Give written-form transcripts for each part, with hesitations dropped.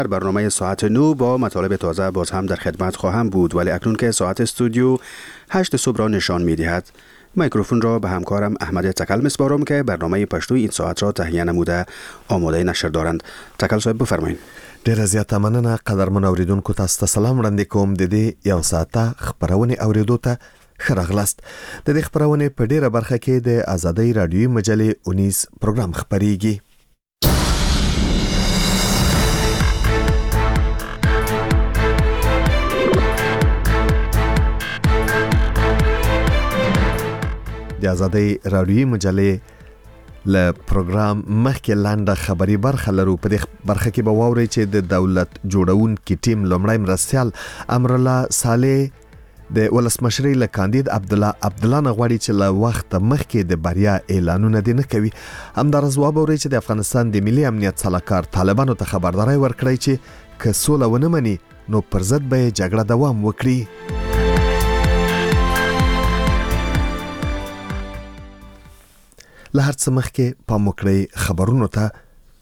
برنامه ساعت 9 با مطالب تازه باز هم در خدمت خواهم بود، ولی اکنون که ساعت استودیو 8 صبح را نشان می دهد میکروفون را به همکارم احمد تکل میسپارم که برنامه پشتو این ساعت را تهیه نموده آماده نشر دارند. تکل صاحب بفرمایید. ډیره زیاته مننه قدرمن اوریدونکو، تاسو ته سلام وړاندې کوم. د دې یو ساعته خبرونه اوریدو ته ښه راغلاست. د دې خبرونه په ډیره برخه کې د آزادۍ رادیوي مجلې 19 پروګرام خبريږي. د آزادۍ رادیوي مجلې له پروګرام مخکې لاندې خبري برخه لرو. په دې برخه کې به واورئ چې د دولت جوړونکي ټیم لومړی مرستیال امرالله صالح د ولسمشرۍ له کاندید عبدالله نه غواړي چې له وخت مخکې د بریا اعلانونه دي نه کوي. همدارس واورئ چې د افغانستان د ملي امنیت سلاکار طالبانو ته خبرداري ورکړی چې که سوله ونه مني نو پر ضد به جګړه دوام وکړي. له هر څه مخکې پام وکړئ خبرونو ته.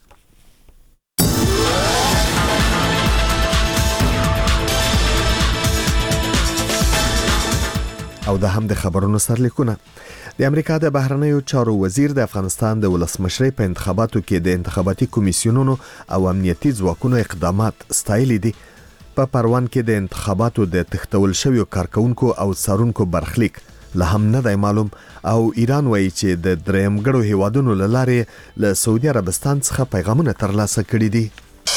او د هم د خبرونو سرلیکونه. د امریکا د بهرنیو چارو وزیر د افغانستان د ولسمشرۍ په انتخاباتو کې د انتخاباتي کمیسیونونو او امنیتي ځواکونو اقدامات ستایلي دي. په پروان کې د انتخاباتو د تختول شویو کارکونکو او څارونکو برخلیک له هم نه دی معلوم، او ایران وایي چې د درېمګړو هیوادونو له لارې له سعودي عربستان څخه پیغامونه ترلاسه کړي دي.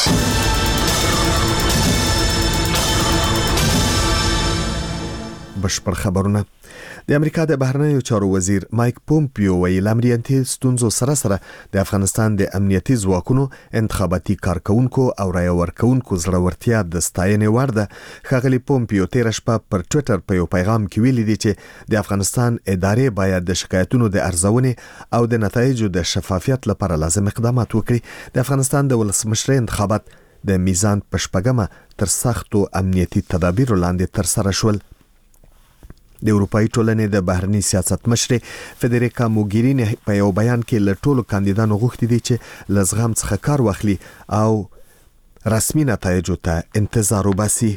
بشپړ خبرونه. د امریکا د بهرنیو چارو وزیر مایک پومپیو ویل امنیتي ستونزو سره د افغانستان د امنیتي ځواکونو انتخاباتي کارکونکو او رای ورکونکو زړورتیا د ستاینې وړ ده. ښاغلي پومپیو تیر شپه پر ټوئیټر په یو پیغام کې ویلي دي چې د افغانستان ادارې باید د شکایتونو د ارزونې او د نتایجو د شفافیت لپاره لازم اقدامات وکړي. د افغانستان د ولسمشرۍ انتخابات د میزان په شپږمه تر سختو امنیتي تدابیرو لاندې ترسره شول. د اروپאי ټولنې د بهرنی سیاست مشر فدریکا موګیرینی په یو بیان کې له ټولو کاندیدانو غوښتي دي چې له زغم څخه کار واخلي او رسمي نتایجو ته انتظار وباسي.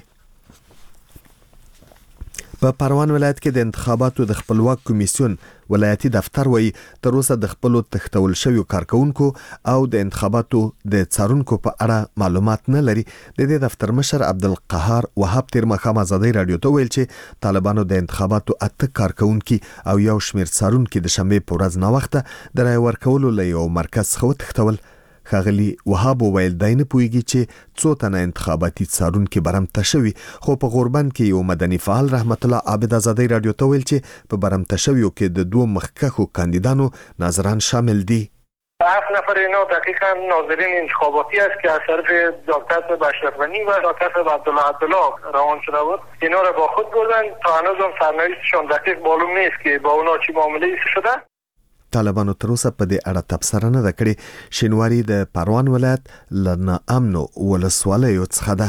په پروان ولایت کې د انتخاباتو د خپلواک کمیسیون ولایتي دفتر وایي تر اوسه د خپلو تختول شویو کارکونکو او د انتخاباتو د څارونکو په اړه معلومات نه لري. د دې دفتر مشر عبدالقهار وهاب تیر مخام آزادۍ رادیو ته ویل چې طالبانو د انتخاباتو 8 کارکونکي او یو شمیر څارونکي د شنبه په ورځ نه وخته د رای ورکولو له یو مرکز څخه وتښتول. ښاغلي وهاب ویل دای نه پوهیږي چې څو تنه انتخاباتي څارونکي برمته شوي، خو په غوربند کې یو مدني فعال رحمت الله عابد آزادۍ رادیو ته ویل چې په برمته شویو کې د 2 مخکښو کاندیدانو ناظران شامل دي. 7 نفر اینا دقیقاً ناظرین انتخاباتی است که از طرف دکتر بشرفنی و دکتر عبدالله روان شده بود. اینا را با خود بردن تا هنوز هم سرنوشتشان دقیق معلوم نیست که با اونا چی معامله شده. طالبانو تر اوسه په دې اړه تبصره نه کړې. شینواری د پروان ولایت له ناامنو ولسوالیو څخه ده.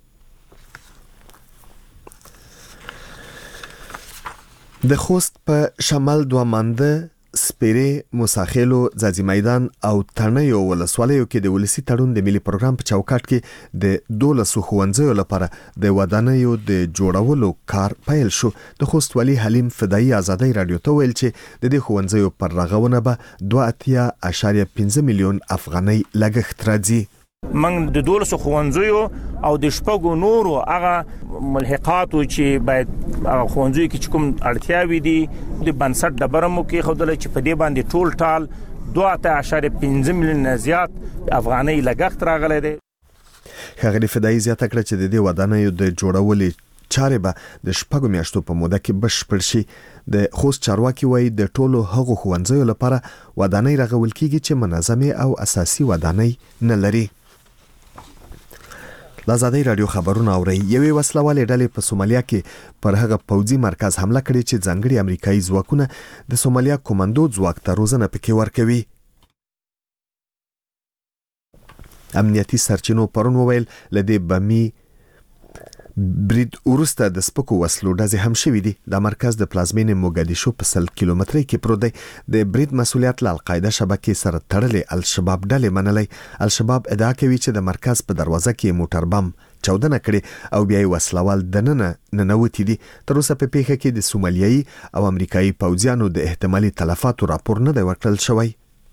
د خوست په شمال دوامنده سپیره موساخیلو ځاځي میدان او ترنیو ولسوالیو کې د ولسی تړون د ملي پروګرام په چوکاټ کې د 12 ښوونځیو لپاره د ودانیو د جوړولو کار پیل شو. د خوست والی حلیم فدایي آزادۍ رادیو ته ویل چې د دې ښوونځیو پر رغونه به 2.5 میلیون افغانۍ لګښت راځي. من د 12 ښوونځیو او د شپږو نورو هغه ملحقاتو چې باید ښوونځیو کې کوم اړتیاوي دي د بنسټ د برمو کې خودل چې په دې باندې ټول ټال 2.5 میلیون زیات افغانۍ لګښت راغلی دی. ښاغلي فدایي زیاته کړه چې د دې ودانیو د جوړولو چارې به د شپږو میاشتو په موده کې بشپړ شي. د خوست چارواکي وایي د ټولو هغو ښوونځیو لپاره ودانۍ رغول کیږي چې منظمه او اساسي ودانۍ نه لري. آزادۍ رادیو خبرونه اوري. یوې وسلوالې ډلې په سومالیا کې پر هغه پوځي مرکز حمله کړې چې ځانګړي امریکایي ځواکونه د سومالیا کوماندو ځواک ته روزنه پکې ورکوي. امنیتي سرچینو پرون وویل لدې بمی برید ورسته د سپکو وسلو ډزې هم شوې دي. د مرکز د پلازمینې موګدیشو په 100 کیلومترۍ کې پروت دی. د برید مسؤلیت له القاعده شبکې سره تړلې الشباب ډلې منلې. الشباب ادعا کوي چې د مرکز په دروازه کې موټر بم چاودنه کړې او بیا یې وسلوال دننه ننوتي دي. تر اوسه په پیښه کې د سومالیایي او امریکایي پوځیانو د احتمالي تلفاتو راپور نه دی ورکړل شوی.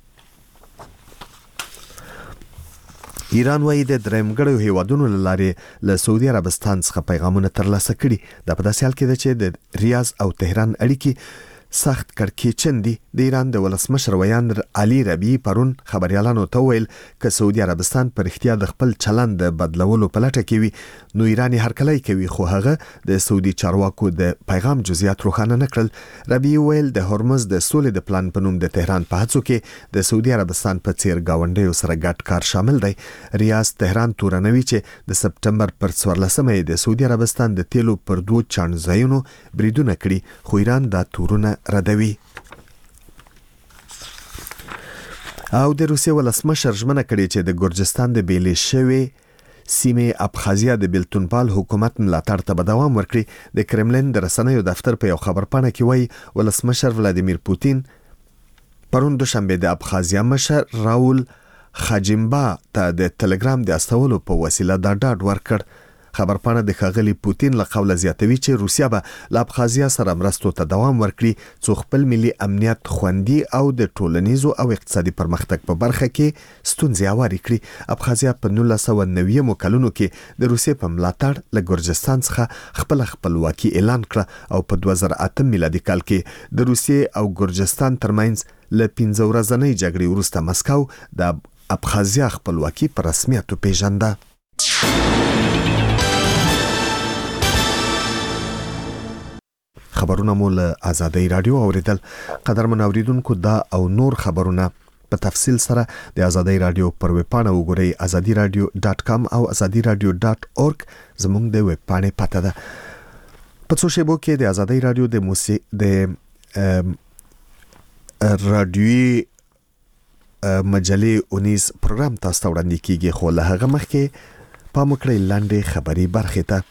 ایران وايي د درېمګړو هیوادونو لارې له سعودي عربستان څخه پیغامونه ترلاسه کړي. د په داسې حال کې ده چې د ریاض او تهران اړیکې سخت کړکېچن دي. د ایران د ولسمشر ویاند علي ربیعي پرون خبريالانو ته ویل که سعودي عربستان پر اختیار د خپل چلند د بدلولو په لټه کې وي نو ایران هرکلی کوي، خو هغه د سعودي چارواکو د پیغام جزئیات روښانه نه کړل. ربیعي ویل د هرمز د سولې د پلان په نوم د تهران په هڅو کې د سعودي عربستان په څیر گاونډیو سره ګډ کار شامل دی. ریاض تهران تورنوي چې د سپټمبر پر 14مه د سعودي عربستان د تیلو پر 2 چانځایونو بریدونه کړي، خو ایران دا تورونه ردوي. او د روسیې ولسمشر ژمنه کړې چې د ګرجستان د بیلې شوې سیمې ابخازیا د بیلتونپال حکومت ملاتړ ته به دوام ورکړي. د کرملین د رسنیو دفتر په یو خبرپاڼه کې وایي ولسمشر ولادیمیر پوتین پرون دوشنبه د ابخازیا مشر راول خاجمبا ته د ټلګرام د استولو په وسیله دا ډاډ ورکړ. خبرپاڼه د ښاغلي پوتین له قوله زیاتوي چې روسیا به له ابخازیا سره مرستو ته دوام ورکړي څو خپل ملي امنیت خوندي او د ټولنیزو او اقتصادي پرمختګ په برخه کې ستونزې هوارې کړي. ابخازیا په 1990 کلونو کې د روسیې په ملاتړ له ګرجستان څخه خپل خپلواکي اعلان کړه او په 2008 میلادي کال کې د روسیې او ګرجستان ترمنځ له 15 ورځنۍ جګړې وروسته مسکو د ابخازیا خپلواکي په رسمیت پیژنده. خبرونه مو له آزادۍ رادیو اوریدل. قدرمن اوریدونکو دا او نور خبرونه په تفصیل سره د آزادۍ رادیو پر ویب پاڼه وګورئ azadiradio.com او azadiradio.org زموږ د ویب پاڼې پته ده. په څو شیبو کې د آزادۍ رادیو د رادیوي مجلې 19 پروګرام تاسو ته وړاندې کیږي، خو له هغه مخکې پام وکړئ لاندې خبري برخې ته.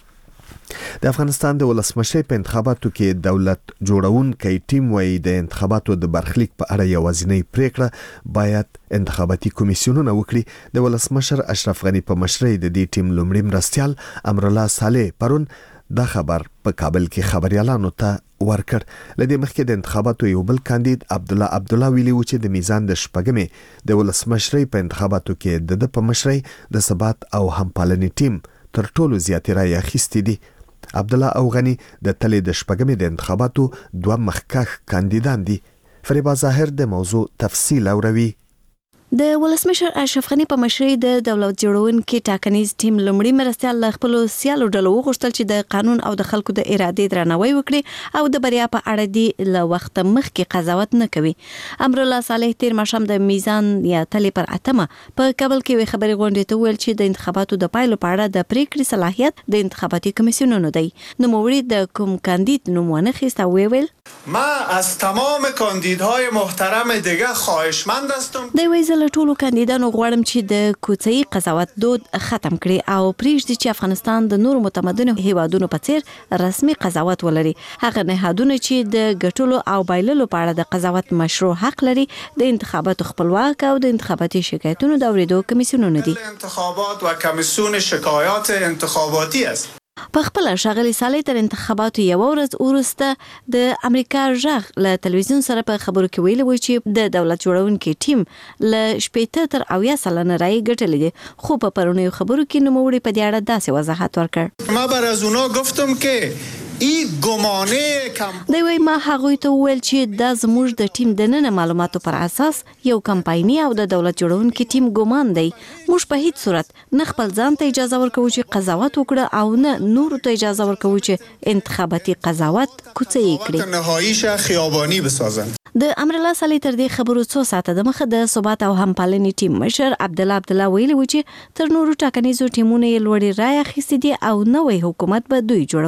د افغانستان د ولسمشر په انتخاباتو کې دولت جوړونکي ټیم وايي د انتخاباتو د برخلیک په اړه یوازینی پریکړه باید انتخاباتي کمیسیونونه وکړي. د ولسمشر اشرف غنی په مشرۍ د دې ټیم لومړی مرستیال امرالله صالح پرون دا خبر په کابل کې خبريالانو ته ورکړ. لدې مخکې د انتخاباتو یو بل کاندید عبدالله ویلي و چې د میزان د شپږمې د ولسمشرۍ په انتخاباتو کې د په مشرۍ د ثبات او همپالنې ټیم تر ټولو زیاتې رایې اخیستې دي. عبدالله او غنی د تلې د شپږمې د انتخاباتو دوه مخکښ کاندیدان دي. فریبا ظاهر د موضوع تفصیل اوروي. د ولسمشر اشرف غنی په مشرۍ د دولت جوړونکي ټاکنیز ټیم لومړی مرستیال له خپل سیالو ډلو وغوښتل چې د قانون او د خلکو د ارادې درناوی وکړي او د بریا په اړه دی له وخت مخکې قضاوت نه کوي. امرالله صالح تیر ماښام د میزان یا تلې پر 8مه په کابل کې خبري غونډې ته ویل چې د انتخاباتو د پایلو په اړه د پریکړې صلاحیت د انتخاباتي کمیسیونونو دی. نوموړي د کوم کاندید نوم ونه خیست او ویل ما از تمام کاندیدهای محترم دیگه خواهشمند هستم. د ویزل ټولو کاندیدانو غواړم چې د کوڅې قضاوت دود ختم کړي او پریږدي چې افغانستان د نورو متمدنو هیوادونو په څیر رسمي قضاوت ولري. هغه نهادونه چې د ګټلو او بایللو په اړه د قضاوت مشروع حق لري د انتخاباتو خپلواک او د انتخاباتي شکایتونو د اوریدو کمیسیونونه دي. انتخابات و کمیسیون شکایات انتخاباتی است. په خپل ښاغلي صالح تر انتخاباتو یو ورځ وروسته د امریکا ژغ له تلویزیون سره په خبرو کې ویلي و چې د دولت جوړونکي ټیم له 80 تر 90 سلنه رایې ګټلې دي، خو په پرونیو خبرو کې نوموړي په دې اړه داسې وضاحت ورکړ. ما بر از اونا گفتم که ای گمانه کم دوی ما هغوی ته ویل چې دا زموږ د ټیم د نن معلوماتو پر اساس یو کمپایني او د دولت جوړونکي ټیم ګمان دی. موږ په هیڅ صورت نه خپل ځان ته اجازه ورکوو چې قضاوت وکړه او نه نور ته اجازه ورکوو چې انتخاباتي قضاوت کوڅې کړي. نهاییش خیابانی بسازن. د امرالله صالح تر دې خبرو څو ساعته د مخه د ثبات او همپالنې ټیم مشر عبدالله ویلي و چې تر نورو ټاکنیزو ټیمونو یې لوړې رایې اخیستې دي او نوی حکومت به دوی جوړوي.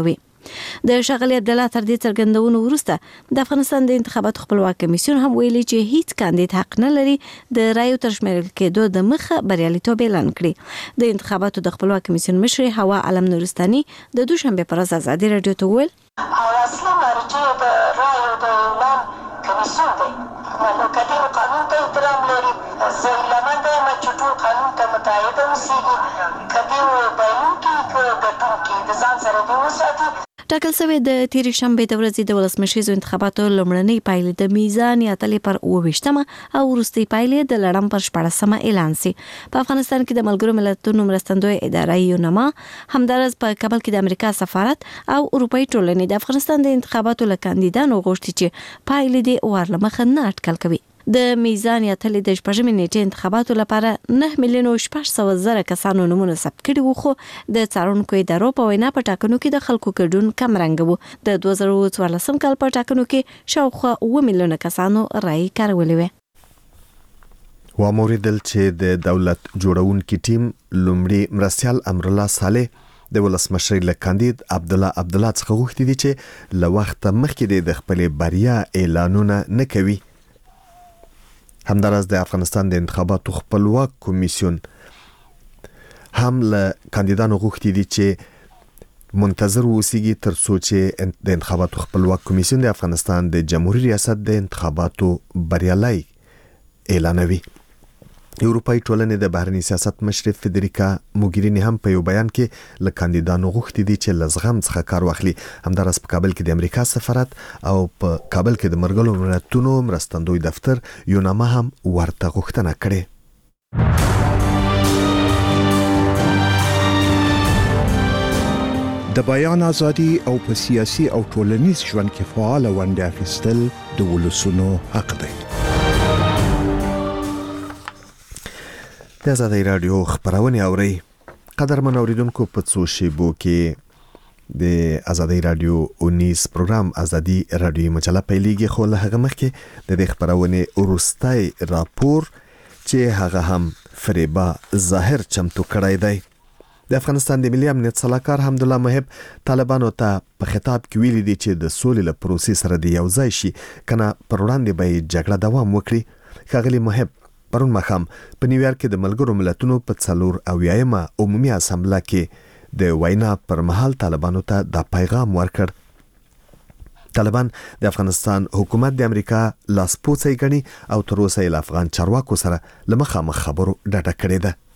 د ښاغلي عبدالله تر دې څرګندونو وروسته د افغانستان د انتخاباتو خپلواک کمیسیون هم ویلي چې هیڅ کاندید حق نه لري د رایو تر شمیرل کېدو د مخه بریالیتوب اعلان کړي. د انتخاباتو د خپلواک کمیسیون مشر هوا علم نورستاني د دوشنبه پر ورځ ازادي رادیو ته وویل اصلي مرجع د رایو د اعلان کمیسیون دی. نو کدی قانون ته احترام لري زه لمن دی چې ټول قانون ته متعهد اوسېږي. کدی بایلونکي ګټونکي د ځان سره دی وساتي. ټاکل شوی د تیرې شنبې د ورځې د ولسمشریزو انتخاباتو لومړنۍ پایلې د میزان یاتلې پر 28مه او وروستۍ پایلې د لړم پر 14مه اعلان شي. په افغانستان کې د ملګرو ملتونو مرستندوی اداره یونما همدارس په کابل کې د امریکا سفارت او اروپאי ټولنې د افغانستان د انتخاباتو لکاندیدانو غوښتي چې پایلې د ورلمخه نه اټکل کوي. د میزان یاتلې د شپږمې نیټې انتخاباتو لپاره 9,600,000 کسانو نومونه ثبت کړي وو، خو د څارونکو ادارو په وینا په ټاکنو کې د خلکو ګډون کم رنګ وو. د 2014 کال په ټاکنو کې شاوخوا 1 میلیونه کسانو رایې کارولې وې. واموریدل چې د دولت جوړونکي ټیم لومړی مرستیال امرالله صالح د ولسمشر له کاندید عبدالله څخه غوښتي دي چې له وخت مخکې د خپل بریا اعلانونه نه کوي. همدارس د افغانستان د انتخاباتو خپلواک کمیسیون هم له کاندیدانو غوښتي دي چې منتظر اوسېږي تر څو چې د انتخاباتو خپلواک کمیسیون د افغانستان د جمهوریت ریاست د انتخاباتو بریالي اعلانوي. اروپאי ټولنې د بهرنی سیاست مشر فدریکا موګرینی هم په یو بیان کې له کاندیدانو غوښتي دي چې لزغم څخه کار واخلي. همدارس په کابل کې د امریکا سفارت او په کابل کې د ملګرو ملتونو مرستندوی دفتر یونما هم ورته غوښتنه کړې. د بیان ازادي او په سیاسي او ټولنیز ژوند کې فعال ونډه اخیستل د ولسونو حق دی. د ازادي رادیو خبرونه اوري. قدرمن اوریدونکو په څو شیبو کې د ازادي رادیو 19 پروګرام ازادي رادیو مجله پیلېږي، خو له هغه مخکې د خبرونه ورستای راپور چې هغه هم فریبا ظاهر چمتو کړی دی. د افغانستان د ملي امنیت صلاحکار حمدالله محب طالبانو ته په خطاب کې ویلي دي چې د سولې له پروسې سره د یوځای شي کنه پر وړاندې به جګړه دوام وکړي. ښاغلي محب پرون مخام په نیویارک کې د ملګرو ملتونو په 4 عمومي اسامبله کې د وینا پر مهال طالبانو ته دا پیغام ورکړ. طالبان د افغانستان حکومت د امریکا لاسپوڅی ګڼي او تر اوسه له افغان چارواکو سره لمخامخ خبرو ډډه کړې ده.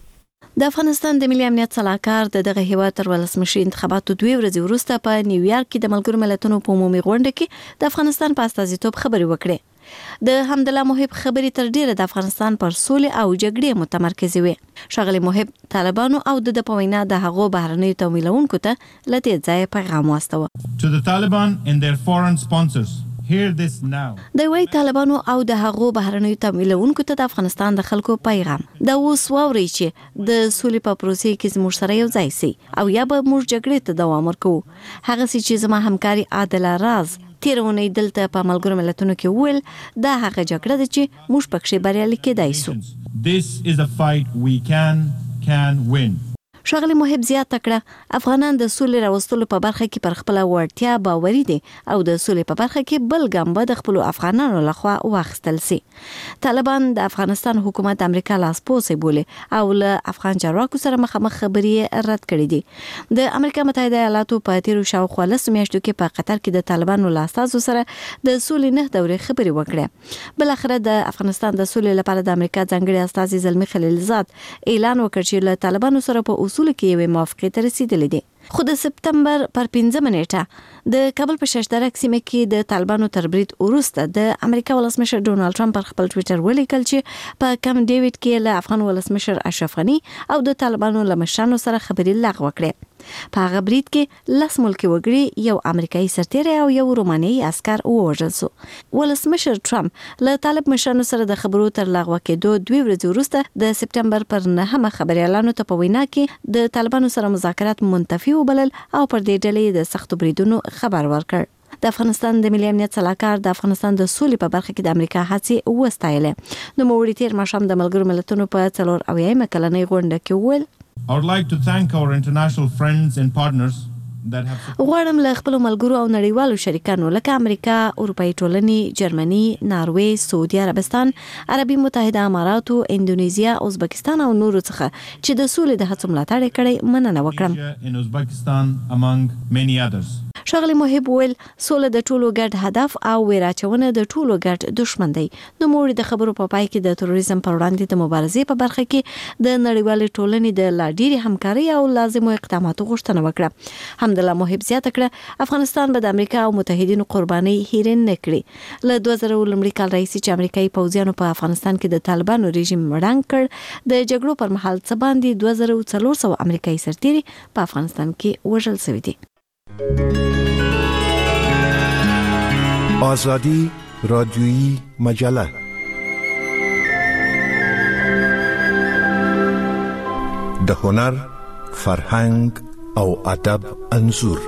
د افغانستان د ملي امنیت صلاحکار دغه هیواد تر ولسمشر انتخاباتو 2 ورځې وروسته په نیویارک کې د ملګرو ملتونو په عمومي غونډه کې د افغانستان په استازیتوب خبرې وکړې. د حمدالله محب خبرې تر ډیره د افغانستان پر سولې او جګړې متمرکزې وي. ښاغلي محب طالبانو او د پوینا د هغو بهرنیو تمویلونکو ته لته ځای پیغام واستوه. To the Taliban and their foreign sponsors, hear this now. د وی طالبانو او د هغو بهرنیو تمویلونکو ته د افغانستان د خلکو پیغام دا اوس واوري چې د سولې په پروسې کې زموږ سره یو ځای سي او یا به موږ جګړې ته دوام ورکوو. هغه چې زما همکاري عادل راز تیرونی دلته په ملګرو ملتونو کې ویل دا هغه جګړه ده چې موږ پکې بریالي کېدای شو. This is a fight we can win. ښاغلي محب زیاته کړه افغانان د سولې راوستلو په برخه کې پر خپل وړتیا باوري دي او د سولې په برخه کې بل ګام به د خپل افغانانو لخوا واخیستل شي. طالبان د افغانستان حکومت امریکا لاسپوڅی بولي او له افغان چارواکو سره مخامخ خبرې رد کړې دي. د امریکا متحده ایالاتو په تیرو شاوخوا 10 میاشتو کې په قطر کې د طالبانو لاستازو سره د سولې نه دورې خبرې وکړې. بل اخر د افغانستان د سولې لپاره د امریکا ځانګړي استازي زلمی خلیلزاد اعلان وکړ چې له طالبانو سره په اصول کې یو موافقه ته رسیدلې ده. خو د سپتمبر پر 15 نیټه د کابل په ششدرک سیمه کې د طالبانو تر برید وروسته د امریکا ولسمشر ډونالد ټرمپ پر خپل ټوئیټر ولیکل چې په کم ډیوډ کې له افغان ولسمشر اشرف غنی او د طالبانو له مشرانو سره خبرې لغوه کړې. په هغه برید کې 10 ملکي وګړي، یو امریکایي سرتیری او یو رومانیایی عسكر ووژل شو. ولسمشر ټرمپ له طالب مشرانو سره د خبرو تر لغوه کېدو 2 ورځې وروسته د سپتمبر پر 9 خبريالانو ته په وینا کې د طالبانو سره مذاکرات منتفي وبلل او پر دې ډلې د سختو بریدونو خبر ورکړ. د افغانستان د ملي امنیت صلاحکار د افغانستان د سولې په برخه کې د امریکا هڅې وستایلې. د موړي تیر ماشام د ملګرو ملتونو په 4 کلنۍ غونډه کې وویل I would like to thank our international friends and partners غواړم له خپل ملګرو او نړیوالو شریکانو لکه امریکا، اروپאי ټولنې، جرمني، ناروې، سعودي عربستان، عربي متحده اماراتو، اندونیزیا، ازبکستان او نورو څخه چې د سولې د هڅو ملاتړ کړي مننه وکړم. ښاغلي محب ویل سوله د ټولو ګډ هدف او ویراچونه د ټولو ګډ دښمن دی. نو موږ د خبرو په پای کې د تروریزم پر وړاندې د مبارزې په برخه کې د نړیوالې ټولنې د لا ډیرې همکاري او لازمو اقداماتو غوښتنه وکړه. حمدالله محب زیاته کړه افغانستان به د امریکا او متحدینو قرباني هیر نه کړي. له 2000 لومړي کال راهیسې چې امریکایي پوځیانو په افغانستان کې د طالبانو رژیم مړنګ کړ، د جګړو پر مهال څه باندې 2400 امریکایي سرتیري په افغانستان کې وژل شوي دي. آزادی رادیویی مجله د هنر، فرهنګ او ادب انځور.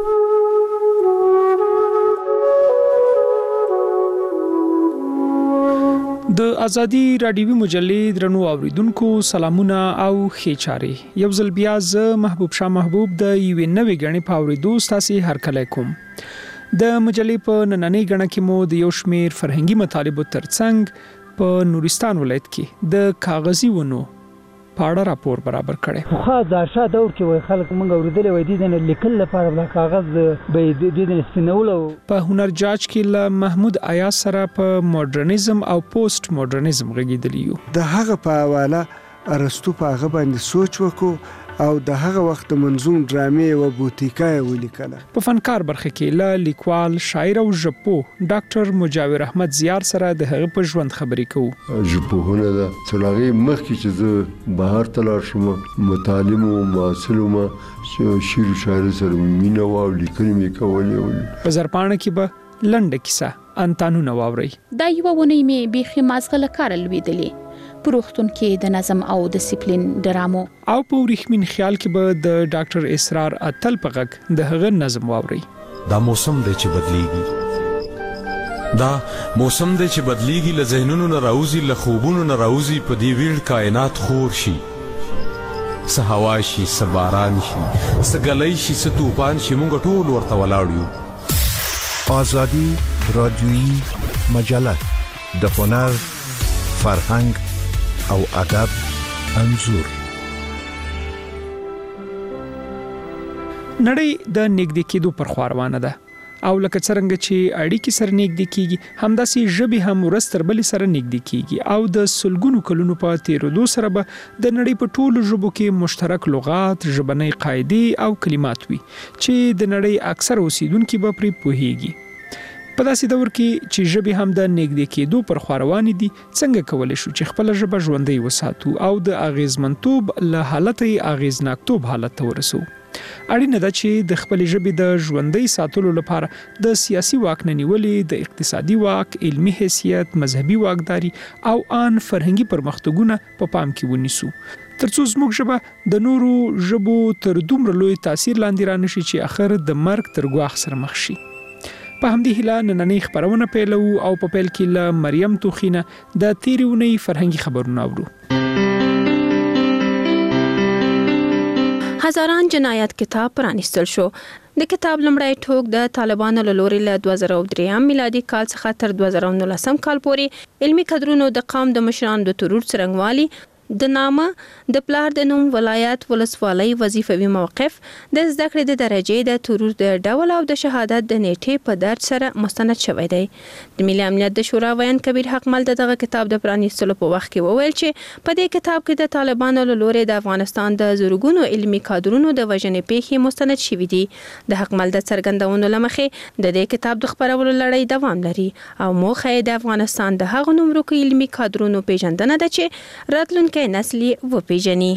د ازادي رادیوي مجلې درنو اوریدونکو سلامونه او خېچاري. یو ځل بیا زه محبوب شاه محبوب د یوې نوې غنې په اوریدو ستاسو هرکلی کوم. د مجلې په نننۍ غنه کې مو د یو شمیر فرهنګي مطالبو ترڅنګ په نورستان ولایت کې د کاغذي ونو پاړه راپور برابر کړي. خو دا شاده دور کې وای خلک مونږ اوریدل وای دي د لیکل لپاره د کاغذ به د سپینولو. په هنر جاج کې له محمود ایاز سره په ماډرنیزم او پوسټ ماډرنیزم غږیدلی یو. د هغه په حواله ارسطو په هغه باندې سوچ وکړو او د هغه وخت منظوم ډرامې او بوتیکا ولیکله. په فنکار برخه کې له لیکوال، شاعر او ژبپو ډاکټر مجاور احمد زیار سره د هغه په ژوند خبرې کوو. ژبپوهنه ده څلغه مخکې چې زه بهر ته لاړ شم متعلم او معاصر ما شعر و شاعر سره مینه او لیکنې مې کولې. په زرپانه کې به لنډه کیسه انتانونه واوري. دا یو ونې مې بيخي مازغله کار لویدلې پروختون کې د نظم او ډیسپلین ډرامو او په ورېخمین خیال کې به د ډاکټر اسرار اتل په غږ د هغه نظم واوري. دا موسم دی چې بدليږي، دا موسم دی چې بدليږي، له ذهنونو نه راوځي، له خوبونو نه راوځي، په دې ویړ کائنات خور شي، سه هوا شي، سه باران شي، سه ګلۍ شي، سه طوفان شي، موږ ټول ورته ولاړ یو. آزادی رادیویی مجله د هنر، فرهنګ او ادب انځور. نړۍ د نږدې کېدو پر خوا روانه ده او لکه څنګه چې اړیکې سره نږدې کیږي همداسې ژبې هم ورستر بل سره نږدې کیږي او د سلګونو کلونو په تیرودو سره به د نړۍ په ټولو ژبو کې مشترک لغات، ژبنۍ قاعدې او کلمات وي چې د نړۍ اکثر اوسیدونکو به پرې پوهیږي. په داسې دور کې چې ژبې هم د نږدې کېدو پر خوا روانې دي، څنګه کولی شو چې خپل ژبه ژوندۍ وساتو او د اغیزمنتوب له حالت اغیزناکتوب حالت ته ورسو؟ اړینه ده چې د خپل ژبې د ژوندۍ ساتلو لپاره د سیاسي واک نه نیولې، د اقتصادي واک، علمي حیثیت، مذهبي واکداري او آن فرهنګي پرمختګونه په پام کې ونیسو ترڅو زموږ ژبه د نورو ژبو تر دومره لوی تاثیر لاندې رانشي چې اخر د مرګ تر ګواښ سره مخ شي. په همدې هیله نننۍ خبرونه پیلو او په پیل کې له مریم توخینه د تیرې اونۍ فرهنګي خبرونه اورو. هزاران جنایت کتاب پرانیستل شو. د کتاب لومړی ټوک د طالبانو له لوري له 2003 میلادي کال څخه تر 2019 کال پورې علمي کدرونو د قوم د مشرانو د ترور څرنګوالي د نامه، د پلار د نوم، ولایت، ولسوالۍ، وظیفوي موقف، د زده کړې د درجې، د ترور د ډول او د شهادت د نیټې په درج سره مستند شوی دی. د ملي امنیت د شورا ویان کبیر حقمل دغه کتاب د پرانیستلو په وخت کې وویل چې په دې کتاب کې د طالبانو له لوري د افغانستان د زورګونو علمي کادرونو د وژنې پیښې مستند شوي دي. د حقمل د څرګندونو لمخې د دې کتاب د خپرولو لړۍ دوام لري او موخه یې د افغانستان د هغو نومروکو علمي کادرونو پیژندنه ده چې راتلونکي نسلی وپیژني.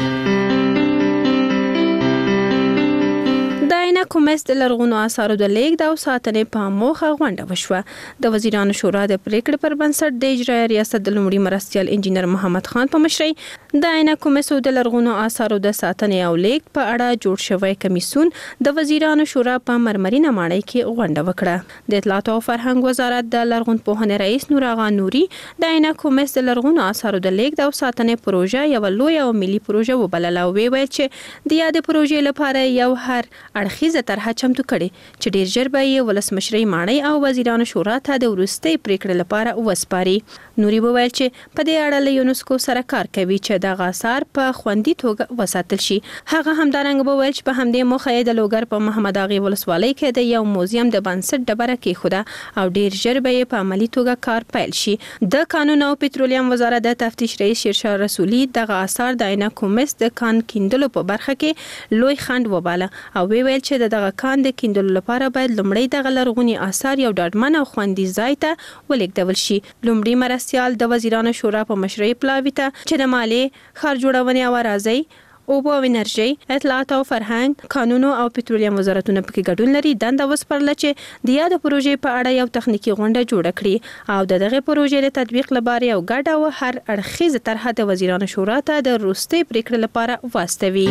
د عینکو مس د لرغونو آثارو د لیږد او ساتنې په موخه غونډه وشوه. د وزیرانو شورا د پریکړې پر بنسټ د اجرایه ریاست د لومړي مرستیال انجینر محمد خان په مشرۍ د عینکو مس د لرغونو آثارو د ساتنې او لیږد په اړه جوړ شوی کمیسیون د وزیرانو شورا په مرمرینه ماڼۍ کې غونډه وکړه. د اطلاعات او فرهنګ وزارت د لرغونپوهنې رئیس نور آغا نوري د عینکو مس د لرغونو آثارو د لیږد او ساتنې پروژه یو لوی او ملي پروژه وبلله او ویل چې د یاد پروژې لپاره یو هر اړخیز اړخیزه طرحه چمتو کړې چې ډیر ژر به یې ولسمشرۍ ماڼۍ او وزیرانو شورا ته د وروستۍ پریکړې لپاره وسپاري. نوري وویل چې په دې اړه له یونسکو سره کار کوي چې دغه آثار په خوندي توګه وساتل شي. هغه همدارنګه وویل چې په همدې موخه یې د لوګر په محمد اغا ولسوالۍ کې د یو موزیم د بنسټ ډبره کېښوده او ډیر ژر به یې په عملي توګه کار پیل شي. د قانون او پټرولیم وزارت د تفتیش رئیس شیرشاه رسولي دغه آثار د عینکو مس د کان کیندلو په برخه کې لوی خنډ وباله او ویل چې دغه کان د کیندلو لپاره باید لومړی دغه لرغونی آثار یو ډاډمن او خوندي ځای ته ولېږدول شي. لومړی مرستیال د وزیرانو شورا په مشرۍ پلاوي ته چې د مالیې ښار جوړونې او اراضۍ اوبو او انرژي اطلاعات او فرهنګ قانونو او پټرولیم وزارتونه پکې ګډون لري دنده وسپارله چې د یاد پروژې په اړه یو تخنیکی غونډه جوړه کړي او دغه پروژې د تطبیق لپاره یو ګډ او هر اړخیز طرحه د وزیرانو شورا ته د وروستۍ پریکړې لپاره واستوي.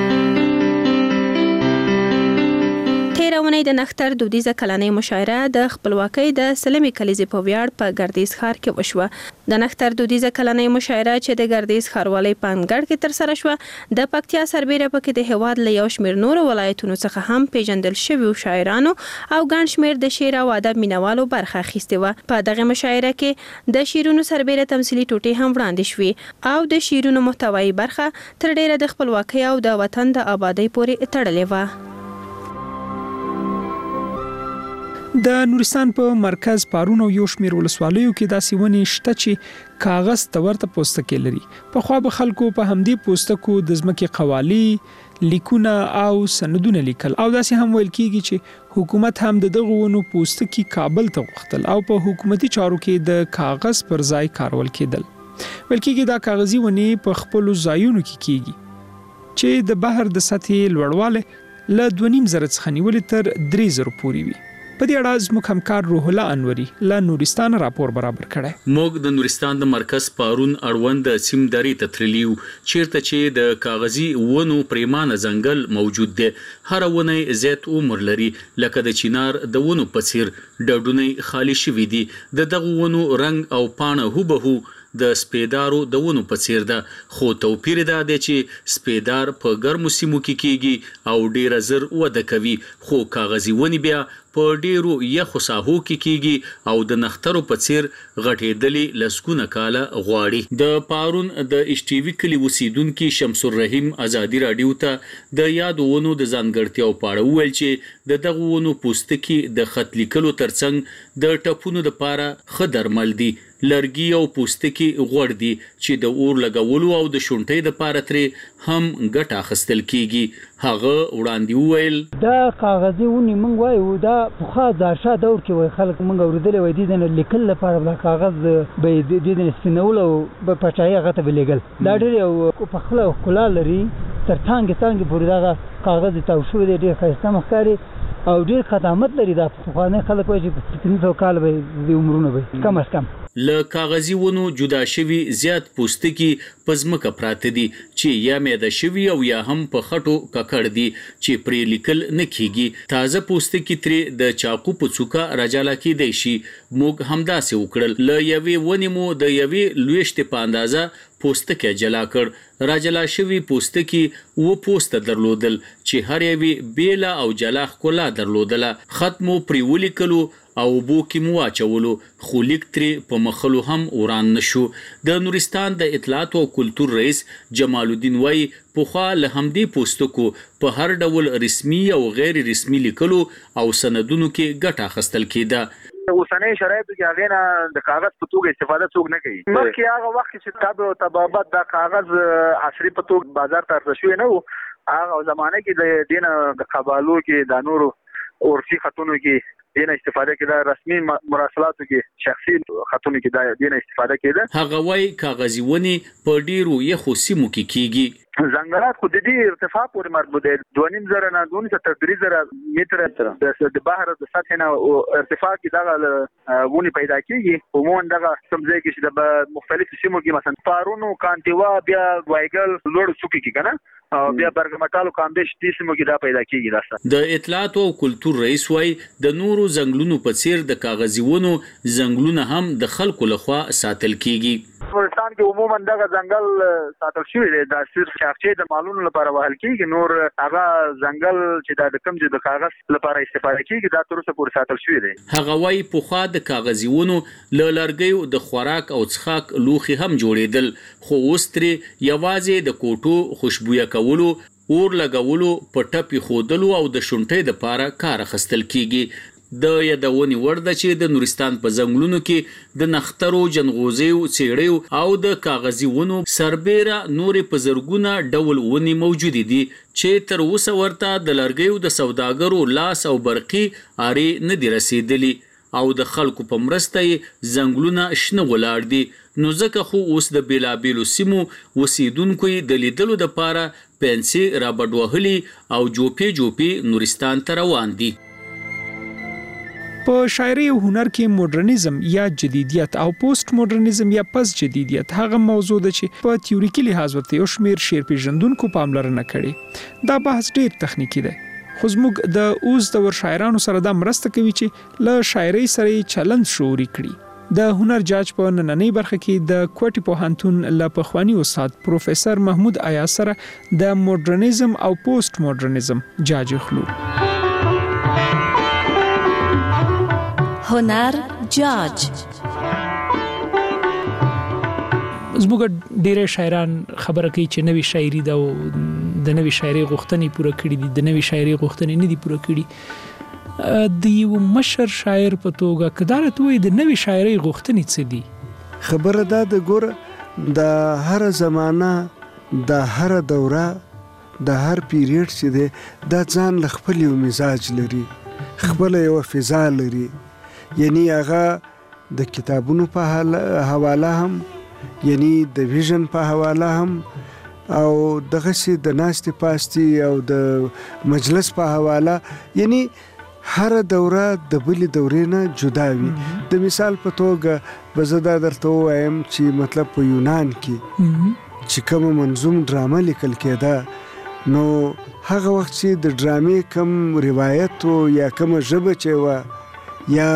تیرونه د نختر دودیزه کلنۍ مشاعره د خپلواکۍ د سلمې کلیزې په ویاړ په ګردیز ښار کې وشوه. د نختر دودیزه کلنۍ مشاعره چې د ګردیز ښاروالۍ په انګړ کې ترسره شوه د پکتیا سربېره پکې د هیواد له یو شمېر نورو ولایتونو څخه هم پیژندل شویو شاعرانو او ګڼ شمېر د شعر او ادب مینوالو برخه اخیستې وه. په دغه مشاعره کې د شعرونو سربېره تمثیلي ټوټې هم وړاندې شوې او د شعرونو محتوایي برخه تر ډیره د خپلواکۍ او د وطن د آبادۍ پورې تړلې وه. د نورستان په مرکز پارون او یو شمېر ولسوالیو کې داسې ونې شته چې کاغذ ته ورته پوستکي لري. پخوا به خلکو په همدې پوستکو د ځمکې قوالي لیکونه او سندونه لیکل او داسې هم ویل کېږي چې حکومت هم د دغه ونو پوستکي کابل ته غوښتل او په حکومتي چارو کې د کاغذ پر ځای کارول کېدل. ویل کېږي دا کاغذي ونې په خپلو ځایونو کې کېږي چې د بحر د سطحې لوړوالی له 2.5 څخه نیولې تر 3,000 پورې وي. په دې اړه زموږ همکار روح الله انوري له نورستان راپور برابر کړی. موږ د نورستان د مرکز پارون اړوند سیمداري ته تللیو چیرته چې د کاغذي ونو پریمانه ځنګل موجود دی. هر ونه زیات عمر لري لکه د چینار د ونو په څیر ډډونه خالی شوي دي. دغه ونو رنگ او پاڼه هوبهو د سپیدارو د ونو په څیر ده خو توپیر دا دی چې سپیدار په ګرمو سیمو کې کیږي او ډیر زر وده کوي خو کاغذي ونی بیا په ډیرو یخو ساحو کې کیږي او د نخترو په څیر غټېدلې لسګونه کاله غواړي. د پارون د اشټیوي کلی اوسیدونکو شمس الرحیم ازادي رادیو ته د یادو ونو د ځانګړتیاو په اړه وویل چې دغه ونو پوستکي د خط لیکلو ترڅنګ د ټپونو لپاره ښه درمل دي. لرګي او پوستکي غوړ دي چې د اور لګولو او د شونټۍ د پاره ترې هم ګټه اخیستل کیږي. هغه وړاندې وویل دا کاغذي ونې موږ وایو دا پخوا ځاشه دور کې وای خلک موږ اورېدلې وای دي د لیکل لپاره بل کاغذ به د سپینول او په پټای هغه ته بلګل دا ډېر یو په خله خلا لري تر څنګه پورې دا کاغذ تاو شو دی ډېر ښایسته مخکاري او ډېر خدمات لري. دا پخواني خلک وایي چې 300 کال به د عمرونه به کم از کم له کاغذي ونو جدا شوي زیات پوستکي په ځمکه پراته دي چې یا میده شوي او یا هم په خټو ککړ دي چې پرې لیکل نه کیږي. تازه پوستکي ترې د چاقو په څوکه راجاله کېدی شي. موږ همداسې وکړل. له یوې ونې مو د یوې لویشتې په اندازه پوستکی جلا کړ. راجلا شوي پوستکي و پوسته درلودل چې هر یوې بیله او جلا ښکلا درلودله. خط مو پرې ولیکلو او بو کې مو واچولو خو لیک ترې په مخلو هم وران نشو. د نورستان د اطلاعات او کلتور رئیس جمال الدین وای پوخا له همدې پوستکو په هر ډول رسمي او غیر رسمي لیکلو او سندونو کې ګټه اخیستل کېده. اوسنۍ شرایطو کې هغه نه د کاغذ په توګه استفاده څوک نه کوي. مخکې هغه وخت چې تاب او تبابت د کاغذ عصري په توګه بازار ته رسوي نه وو. هغه زمانه کې د دینه د قبالو کې د نورو عرفي خطونو کې دینه استفاده کېده. رسمي مراسلاتو کې شخصي خطونو کې د دینه استفاده کېده. هغه وايي کاغذي ونی په ډیرو یخو سیمو کې کیږي. ځنګلات خو د دې ارتفاع پورې مربوط دي. 2.5 نه 2 تر 3 متره د بحر د سطح نه ارتفاع کې دا ونی پیدا کیږي. عموما دا سمځي کې چې د مختلفو سیمو کې مثلا پارونو کانتیوا بیا وایګل لوړ څوکي کې کنه او بیا برګمټالو کاندش د سیمو کې دا پیدا کیږي. دا د اطلاعات او کلتور رئیس وای د نورو ځنګلونو په څیر د کاغذي ونو ځنګلونه هم د خلکو لخوا ساتل کیږي. نورستان کې عموما دغه ځنګل ساتل شوی دی د صرف چاخچې د مالونو لپاره وهل کیږي نور هغه ځنګل چې د کم چې د کاغذ لپاره استفاده کیږي دا تر اوسه پورې ساتل شوی دی. هغه وايي پخوا د کاغذي ونو له لرګیو د خوراک او څښاک لوښي هم جوړېدل خو اوس ترې یوازې د کوټو خوشبویه کولو اور لګولو په ټپي خودلو او د شونټۍ د پاره کار اخیستل کیږي. د یادونې وړ ده چې د نورستان په ځنګلونو کې د نخترو جنغوزیو څېړیو او د کاغذي ونو سربیره نورې په زرګونه ډول ونې موجودې دي چې تر اوسه ورته د لرګیو د سوداګرو لاس او برقي اړې نه دي رسیدلي او د خلکو په مرسته یې ځنګلونه شنه ولاړ دي. نو ځکه خو اوس د بیلابیلو سیمو اوسیدونکو د لیدلو دپاره پنسې رابډ وهلي او جوپې نورستان ته روان دي. په شاعري او هنر کې مدرنیزم یا جدیدیت او پوسټ مدرنیزم یا پس جدیدیت هغه موضوع ده چې په تیوریکي لحاظ ورته یو شمیر شعر پیژندونکو پاملرنه کړي. دا بحث ډیر تخنیکی دی خو زموږ د اوس دور شاعرانو سره دا مرسته کوي چې له شاعري سره چلند شعوري کړي. د هنر جاج په نننۍ برخه کې د کوټي پوهنتون له پخوانی استاد پروفیسور محمود ایاز سره د مدرنیزم او پوسټ مدرنیزم جاج خلو. هنر جاج زموږ ډېر شاعران خبره کوي چې نوې شاعري دا د نوې شاعري غوښتنې پوره کړې دي د نوې شاعري غوښتنې نه دي پوره کړې. د یو مشر شاعر په توګه کدارت وي د نوې شاعري غوښتنې څه دي؟ خبره دا د ګوره د هر زمانه د هر دوره د هر پیریډ چې دی دا ځان له خپل یو مزاج لري خپل یو فضا لري یعنی هغه د کتابونو په حواله هم یعنی د ویژن په حواله هم او دغه سي د ناستې پاستي او د مجلس په حواله یعنی هر دوره د بل دورې نه جدا وي. د مثال په توګه بزدا درته وایم چې مطلب په یونان کې چې کوم منظوم ډرامه لیکل کېده نو هغه وخت چې د ډرامې کم روایت او یا کم ژبه چې و یا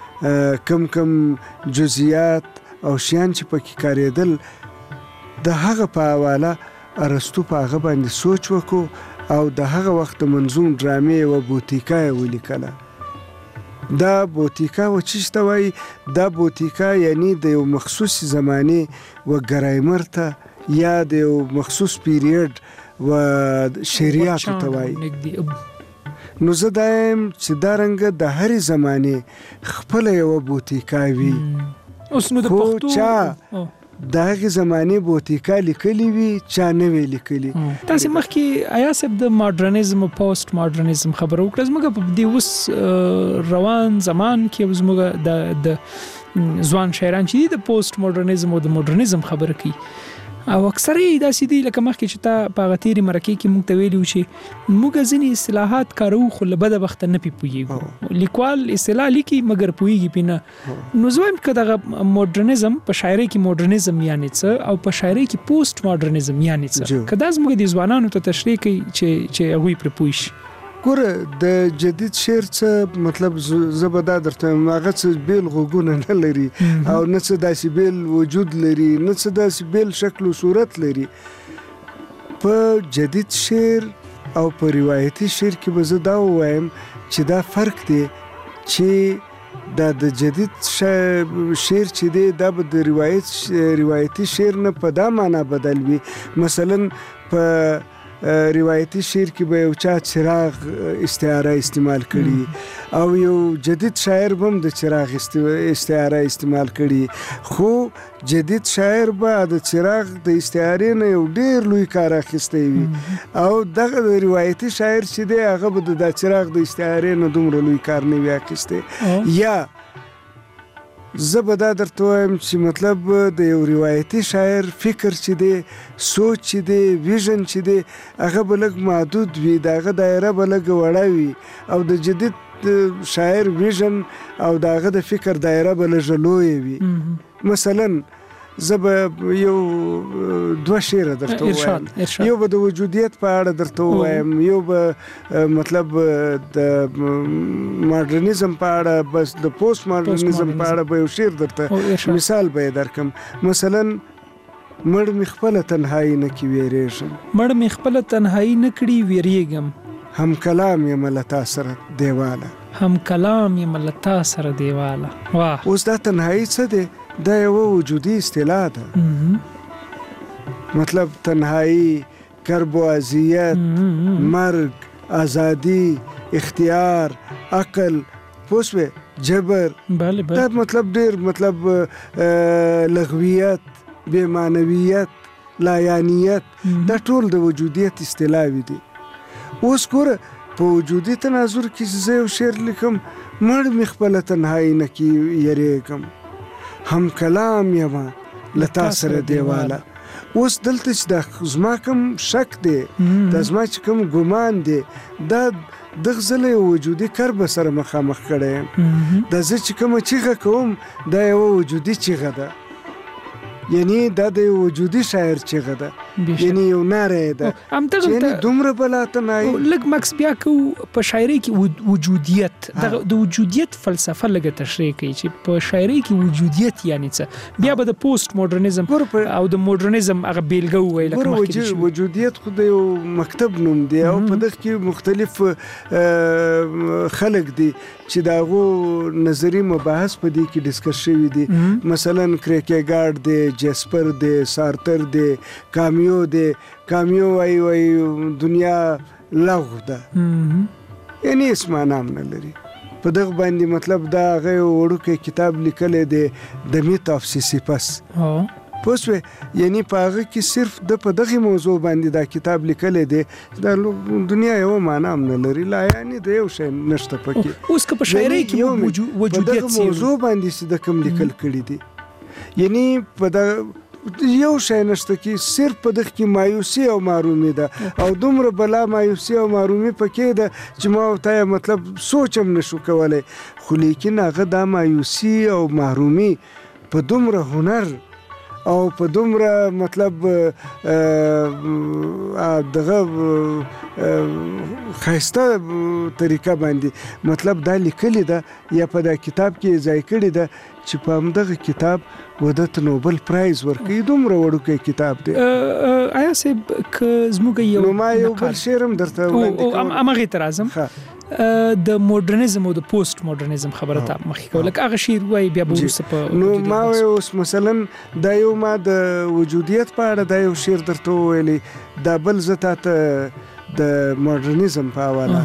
کم جزئیات او شیان چې پکې کارېدل د هغه په حواله ارسطو په هغه باندې سوچ وکړو او د هغه وخت منظوم ډرامې و بوتیکا ولیکله. دا بوتیکا و چیشته وای دا بوتیکا یعنی د یو مخصوص زمانه و ګرایمر ته یا د یو مخصوص پیریډ و شریعت ته وای. نو زه دایم چې دا رنګ د هرې زمانه خپل یو بوتیکا وي. اوس نو د پښتو د هغې زمانې بوتیکا لیکلي وي چا نه وی لیکلي. تاسې مخکې ایا صاحب د ماډرنیزم او پوسټ ماډرنیزم خبره وکړه. زموږ په دې اوس روان زمان کې زموږ د ځوان شاعران چې د پوسټ ماډرنیزم او د ماډرنیزم خبره کوي او اکثره یې داسې دي لکه مخکې چې تا په هغه تېرې مرکې کې موږ ته ویلي وو چې موږ ځینې اصطلاحات کاروو خو له بده بخته نه پې پوهېږو. لیکوال اصطلاح لیکي مګر پوهېږي پې نه. نو زه وایم که دغه ماډرنیزم په شاعرۍ کې ماډرنیزم یعنې څه او په شاعرۍ کې پوسټ ماډرنیزم یعنې څه که دا زموږ د ځوانانو ته تشریح کوي چې هغوی پرې پوه شي. ګوره د جدید شعر څه مطلب زه به دا درته هغه څه بیل غوږونه نه لري او نه څه داسې بیل وجود لري نه څه داسې بیل شکل و صورت لري. په جدید شعر او په روایتي شعر کې به زه دا ووایم چې دا فرق دی چې دا د جدید شعر چې دی دا به د روایتي شعر نه په دا معنا بدل وي. مثلا په روایتي شعر کې به یو چا چراغ استعاره استعمال کړي او یو جدید شاعر هم د چراغ استعاره استعمال کړي خو جدید شاعر به د چراغ د استعارې نه یو ډیر لوی کار اخیستی وي او دغه د روایتي شاعر چې دی هغه به د چراغ د استعارې نه دومره لوی کار نه وي اخیستی. یا زه به دا درته وایم چې مطلب د یو روایتي شاعر فکر چې دی سوچ چې دی ویژن چې دی هغه به لږ محدود وي د هغه دایره به لږ وړه وي او د جدید شاعر ویژن او د هغه د فکر دایره به لږ لویه وي. مثلا زه به یو 2 شعر درته وایم. یو به د وجودیت په اړه درته وایم، یو به مطلب د ماډرنیزم په اړه، بس د پوسټ ماډرنیزم په اړه به یو شعر درته مثال به درکم. مثلا مړ می خپل تنهایی نه کی ویریږم، مړ می خپل تنهایی نه کړي ویریږم، هم کلام یم لتا سره دیواله، هم کلام یم لتا سره دیواله. واه، اوس دا تنهایی څه دی؟ دا یو وجودي اصطلاح ده. مطلب تنهایی، کرب و اذیت، مرگ، ازادي، اختیار، عقل، پوسوه، جبر. دا مطلب ډیر مطلب لغویت، بے معنویت، لایانیت، دا ټول د وجودیت اصطلاحوي دي. اوس ګوره په وجودي تناظر کې زه یو شعر لیکم، مړ می خپل تنهایی نه کی یریږم، هم کلام یم لتا سره دیواله. اوس دلته چې دا زما کوم شک دی، دا زما چې کوم ګمان دی، دا دغه ځل یو وجودي کرب سره مخامخ کړی یم. دا زه چې کومه چیغه کوم دا یو وجودي چیغه ده، یعنی دا د وجودي شاعر چیغه ده، یعنی یو ناره ده چې دومره بلاته نه لږ مکس بیا کو په شاعري کې وجودیت، د وجودیت فلسفه لږ تشریح کوي چې په شاعري کې وجودیت یعنی څه. بیا به د پوسټ ماډرنیزم او د ماډرنیزم هغه بیلګه وویل لکه وجودیت خو د یو مکتب نوم دی او په دغه کې مختلف خلک دي چې داغو نظری مباحث په دې کې ډیسکس شوي دي. مثلا کریکیګارډ دی، جسپر دی، سارتر دی، کامیو دی. کامیو وای دنیا لغو ده، یعنی اسم نام نه لري. په دغه باندې مطلب دا هغه وړوکی کتاب لیکلی دی د میت آف سیسیپس، پوسوه، یعنی په هغه کې صرف د په دغه موضوع باندې دا کتاب لیکلی دی. دا دنیا یو معنا هم نه لري، لا یعنی د یو شی نشته پکې. اوس که په شاعرۍ کې وجودیت په دغه موضوع باندې چې د کوم لیکل کړي دي، یعنی په دغه یو شی نشته کې صرف په دغه کې مایوسی او محرومي ده، او دومره بلا مایوسی او محرومي پکې ده چې ما ته مطلب سوچ هم نشو کولی. خو لیکن هغه دا مایوسی او محرومي په دومره هنر او په دومره مطلب دغه خیسته طریقه باندې مطلب دا لیکلی ده یا په دا کتاب کې ځای کړی ده چې په همدغه کتاب ودته نوبل پرایز ورکړي. دومره وړوکی کتاب دی. آیا صاحب که زموږ یو نو ما یو بل شعر هم درته وړاندې کوم. همغې ته راځم، د ماډرنیزم او د پوسټ ماډرنیزم خبره ته مخکې کوو، لکه هغه شعر وایي بیا به وروسته په نو ما وایي اوس مثلا دا یو ما د وجودیت په اړه دا یو شعر درته وویلی، دا بل زه تا ته د ماډرنیزم په حواله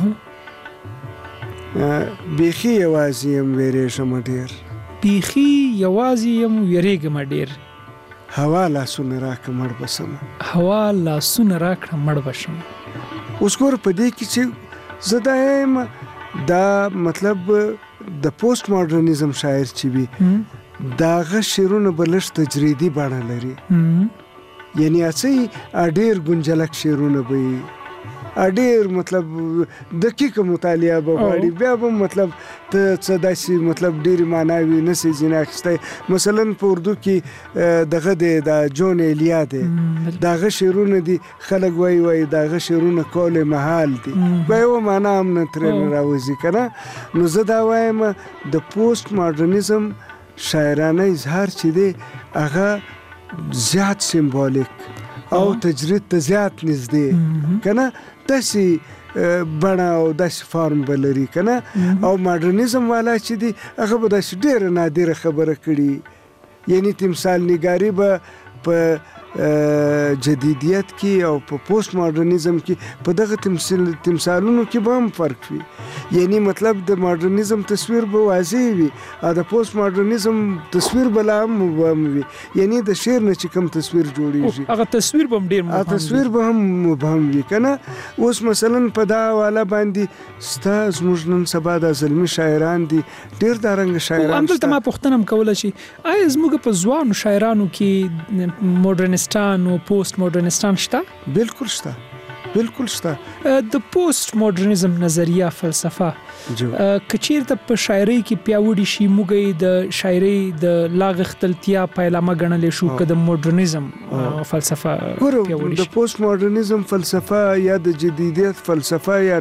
بیخي یوازې یم ویرېږم ډېر، بیخي یوازې یم ویرېږم ډېر، هوا لاسونه راکړه مړ به شم، هوا لاسونه راکړه مړ به شم. اوس ګوره په دې کې چې زه دا یم، دا مطلب د پوسټ ماډرنیزم شاعر چې وي دا هغه شعرونه به لږ تجریدي بڼه لري، یعنی اڅه ډېر ګنجلک شعرونه به وي، ډېر مطلب دقیقه مطالعه به غواړي، بیا به مطلب ته څه داسې مطلب ډېرې معناوي نسي ځینې اخیستی. مثلا په اردو کې دغه دی دا جون ایلیا دی، د هغه شعرونه دي خلک وایي د هغه شعرونه کول محال دي، به یوه معنا هم نه ترې راوځي که نه. نو زه دا وایم د پوسټ ماډرنیزم شاعرانه اظهار چې دی هغه زیات سیمبولیک او تجرید ته زیات نږدې که نه، داسې بڼه او داسې فارم به لري که نه. او ماډرنیزم والا چې دی هغه به داسې ډېره نادره خبره کړي، یعنی تمثال نګاري به په جدیدیت کې او په پوسټ ماډرنیزم کې په دغه تمثالونو کې به هم فرق وي، یعنی مطلب د ماډرنیزم تصویر به واضح وي او د پوسټ ماډرنیزم تصویر به لا هم مبهم وي، یعنی د شعر نه چې کوم تصویر جوړیږي هغه تصویر به هم ډېر مبهم وي، تصویر به هم مبهم وي که نه. اوس مثلا په دا حواله باندې ستا زموږ نن سبا د زلمي شاعران دي، ډېر دا رنګه شاعران همدلته ما پوښتنه هم کوله چې آیا زموږ په ځوانو شاعرانو کې ماډرنستان او پوسټ ماډرنستان شته؟ بالکل شته. بالکل شته. د پوسټ ماډرنیزم نظریه فلسفه کچیرته په شاعرۍ کې پیاوړی شي موږ د شاعرۍ د لاغختلتیا پیلامه ګڼل شو که د ماډرنیزم فلسفه پیاوړی شي. د پوسټ ماډرنیزم فلسفه یا د جدیدیت فلسفه یا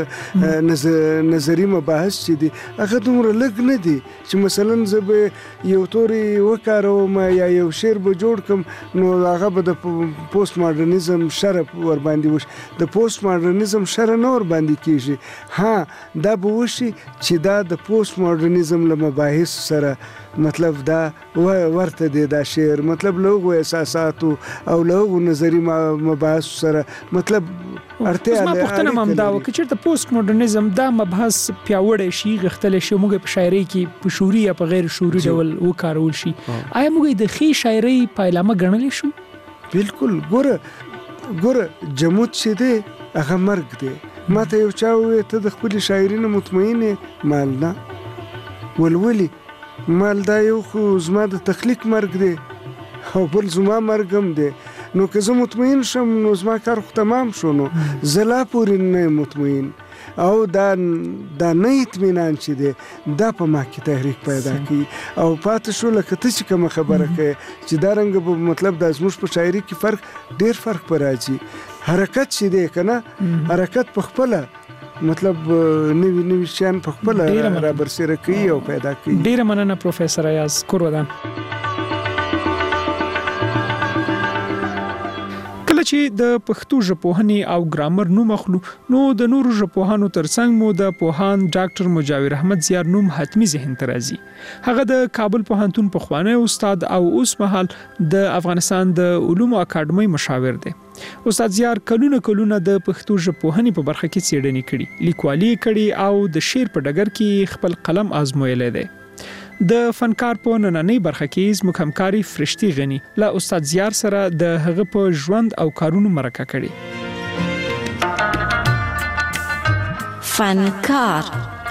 نظری مباحث چې دي هغه دومره لږ نه دي چې مثلا زه به یو توري وکاروم یا یو شعر به جوړ کم نو هغه به د پوسټ ماډرنیزم شر ور باندې وش. د پوسټ ماډرنیزم شر نه ور باندې کیږي. ها دا به وشي چې دا د پوسټ ماډرنیزم له مباحث سره مطلب دا ورته دی دا شعر مطلب لوغو احساساتو او لوغو نظری مباحث سره مطلب ارتیا ما پوښتنه مم دا و چې د پوسټ ماډرنیزم دا مبحث پیاوړی شي غختل شي موږ په شاعرۍ کې په شعوري یا په غیر شعوري ډول وکارول شي آیا موږ د خې شاعرۍ پایلامه ګڼلی شو؟ بالکل. ګوره جمود چې دی هغه مرګ دی. ما ته یو چا وویل ته د خپلې شاعرۍ نه مطمئن یې؟ مال نه. ولولي مال دا یو خو زما د تخلیق مرګ دی او بل زما مرګ هم دی. نو که زه مطمئن شم نو زما کار خو تمام شو. نو زه لا پورې نه مطمئن او دا نه اطمینان چې دی دا په ما کې تحریک پیدا کوي او پاتې شو لکه ته چې کومه خبره کوي چې دا رنګ به مطلب دا زموږ په شاعرۍ کې ډېر فرق په راځي. حرکت چې دی که نه حرکت په خپله مطلب نوی شیان په خپله را برسېره کوي او پیدا کوي. ډېره مننه پروفیسر ایاز کورودان. کله چې د پښتو ژبپوهنې او ګرامر نوم اخلو نو د نورو ژبپوهانو ترڅنګ مو د پوهاند ډاکټر مجاور احمد زیار نوم حتمی ذهن ته راځي. هغه د کابل پوهنتون پخوانی استاد او اوس مهال د افغانستان د علومو اکاډمۍ مشاور دی. استاد زیار کلونه د پښتو ژبپوهنې په برخه کې څېړنې کړي، لیکوالي کړي او د شعر په ډګر کې خپل قلم آزمویلی دی. د فنکار په نننۍ برخه کې زموږ همکاري فرشتي غني له استاد زیار سره د هغه په ژوند او کارونو مرکه کړي. فنکار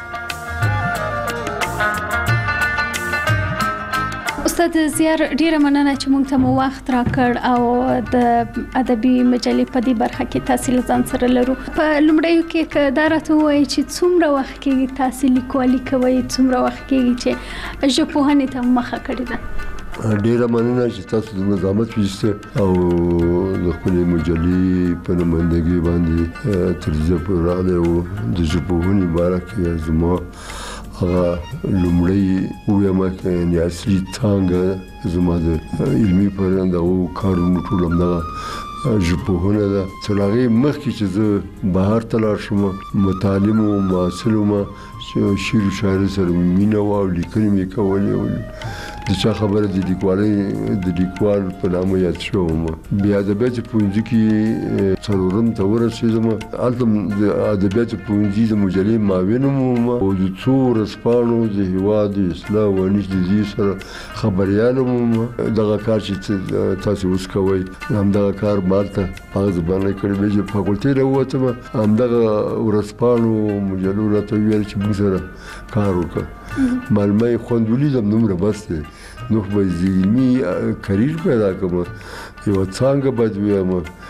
استاد زیار ډیره مننه چې موږ ته مو وخت راکړ او د ادبي مجلې په دې برخه کې تاسو له ځان سره لرو. په لومړیو کې دا راته وایي چې څومره وخت کې تاسو لیکوالي کوئ، څومره وخت کې چې ژبپوهنې ته مخه کړې ده؟ ډیره مننه چې تاسو د زحمت ویسته او د خپلې مجلې په نمایندګۍ باندې تر دې پورې راغلی او د ژبپوهنې باره کې زما هغه لومړی ووایم یعنې اصلي څانګه زما د علمي فرهنګ او کارونو ټول همدغه ژبپوهنه ده. تر هغې مخکې چې زه بهر ته لاړ شم متعلم وم، محصل وم، شعر و شاعرۍ سره مینه وه او لیکنې مې کولې. د چا خبره د لیکوال په نامه یاد شوم. بیا ادبیاتو پوهنځي کې څلورم ته ورسېدم. هلته د ادبیاتو پوهنځي د مجلې معاون وم او د څو ورځپاڼو د هېواد د اصلاح او انیس د دې سره خبریال وم. دغه کار چې تاسو اوس کوئ همدغه کار ما هلته په هغه زبانه کړی. بیا چې فاکولټۍ راووتم همدغه ورځپاڼو مجلو راته وویل چې موږ سره کار وکړه. معلومه یې خوند ولیدم دومره بس دی نو خو باید علمي کریر پیدا کړم. یوه څانګه باید ووایم،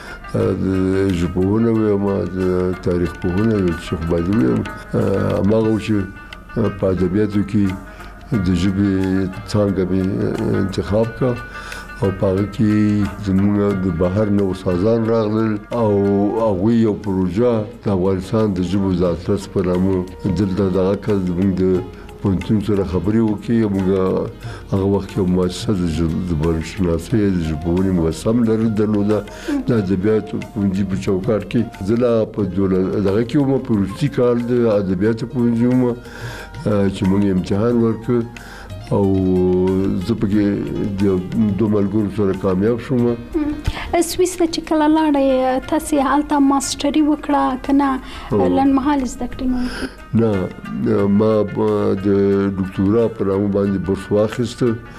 د ژبپوهنه ووایم، د تاریخ پوهنه یو څه خو باید ووایم. هماغه و چې په ادبیاتو کې د ژبې څانګه مې انتخاب کړه او په هغه کې زموږ د بهر نه استادان راغلل او هغوی یو پروژه د افغانستان د ژبو د اطلس په نامه دلته دغه کړه. زموږ د پوهنتون سره خبرې وکړي. موږ هغه وخت کې یو مؤسسه د ژبپوهنشناسۍ د ژبپوهنې مؤسسه درلوده د ادبیاتو پوهنځي په چوکاټ کې. زه لا په دغه کې وم، په وروستي کال د ادبیاتو پوهنځي وم چې موږ امتحان ورکړ او زه پکې د دوه ملګرو سره کامیاب شوم. سویس ته چې کله لاړې تاسو هلته ماسټري وکړه که نه لنډمهالې زده کړې مو وکړې؟ نه، ما د ډاکټورا په نامه باندې بورس واخیسته.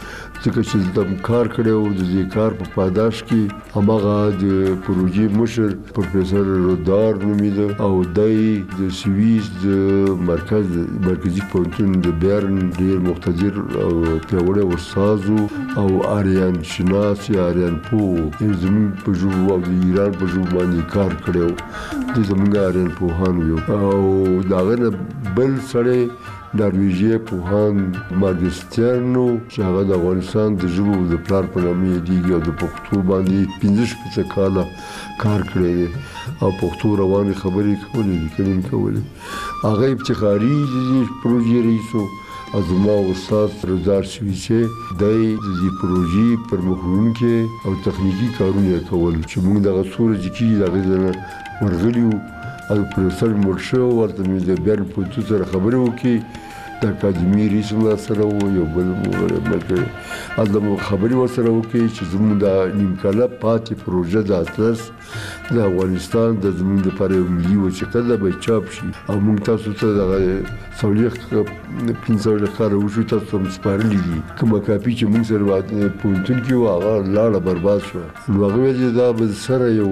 ځکه چې د کار کړو د دې کار په پاداش کې همغه د پروژې مشر پروفیسور رودار نومیده او دای د سویس د مرکزی پوهنتون د بیرن ډیر مقتدر او پیاوړی استاد او آریان شناس یا آریان پو زموږ په ژبه او د ایران په ژبه باندې کار کړو د زموږ آریان پوهان یو او داغه بل سره نرویژي پوهان ماګسترنو چې هغه د افغانستان د ژبو د پلار په نامه دیږي او د پښتو باندې 15 کاله کار کړی او پښتو رواني خبرې کولې کولې هغه ابتکاري پروژې رئیسو ازما استاد رضا سویسه د دې پروژې پر مخونکې او تخنیکی کارونه کول چې موږ دغه سورج کې دغه ورغلیو او پروفیسور مرشد ورته مې د بیرن پوهنتون سره خبرې وکړې د اکاډمي رئیس سره یو بل ملګری ادم خبرې ورسره وکړې چې زموږ د نیم کاله پاتې پروژه د اطلس د افغانستان د زموږ لپاره ملي و چې کله به چاپ شي او موږ تاسو ته د سولیخ 15 کار وشو تاسو هم سپارلي دي کومه کاپي چې موږ سره پوهنتون کې و هغه لاړه برباد شو نو هغه ویل دا به سره یو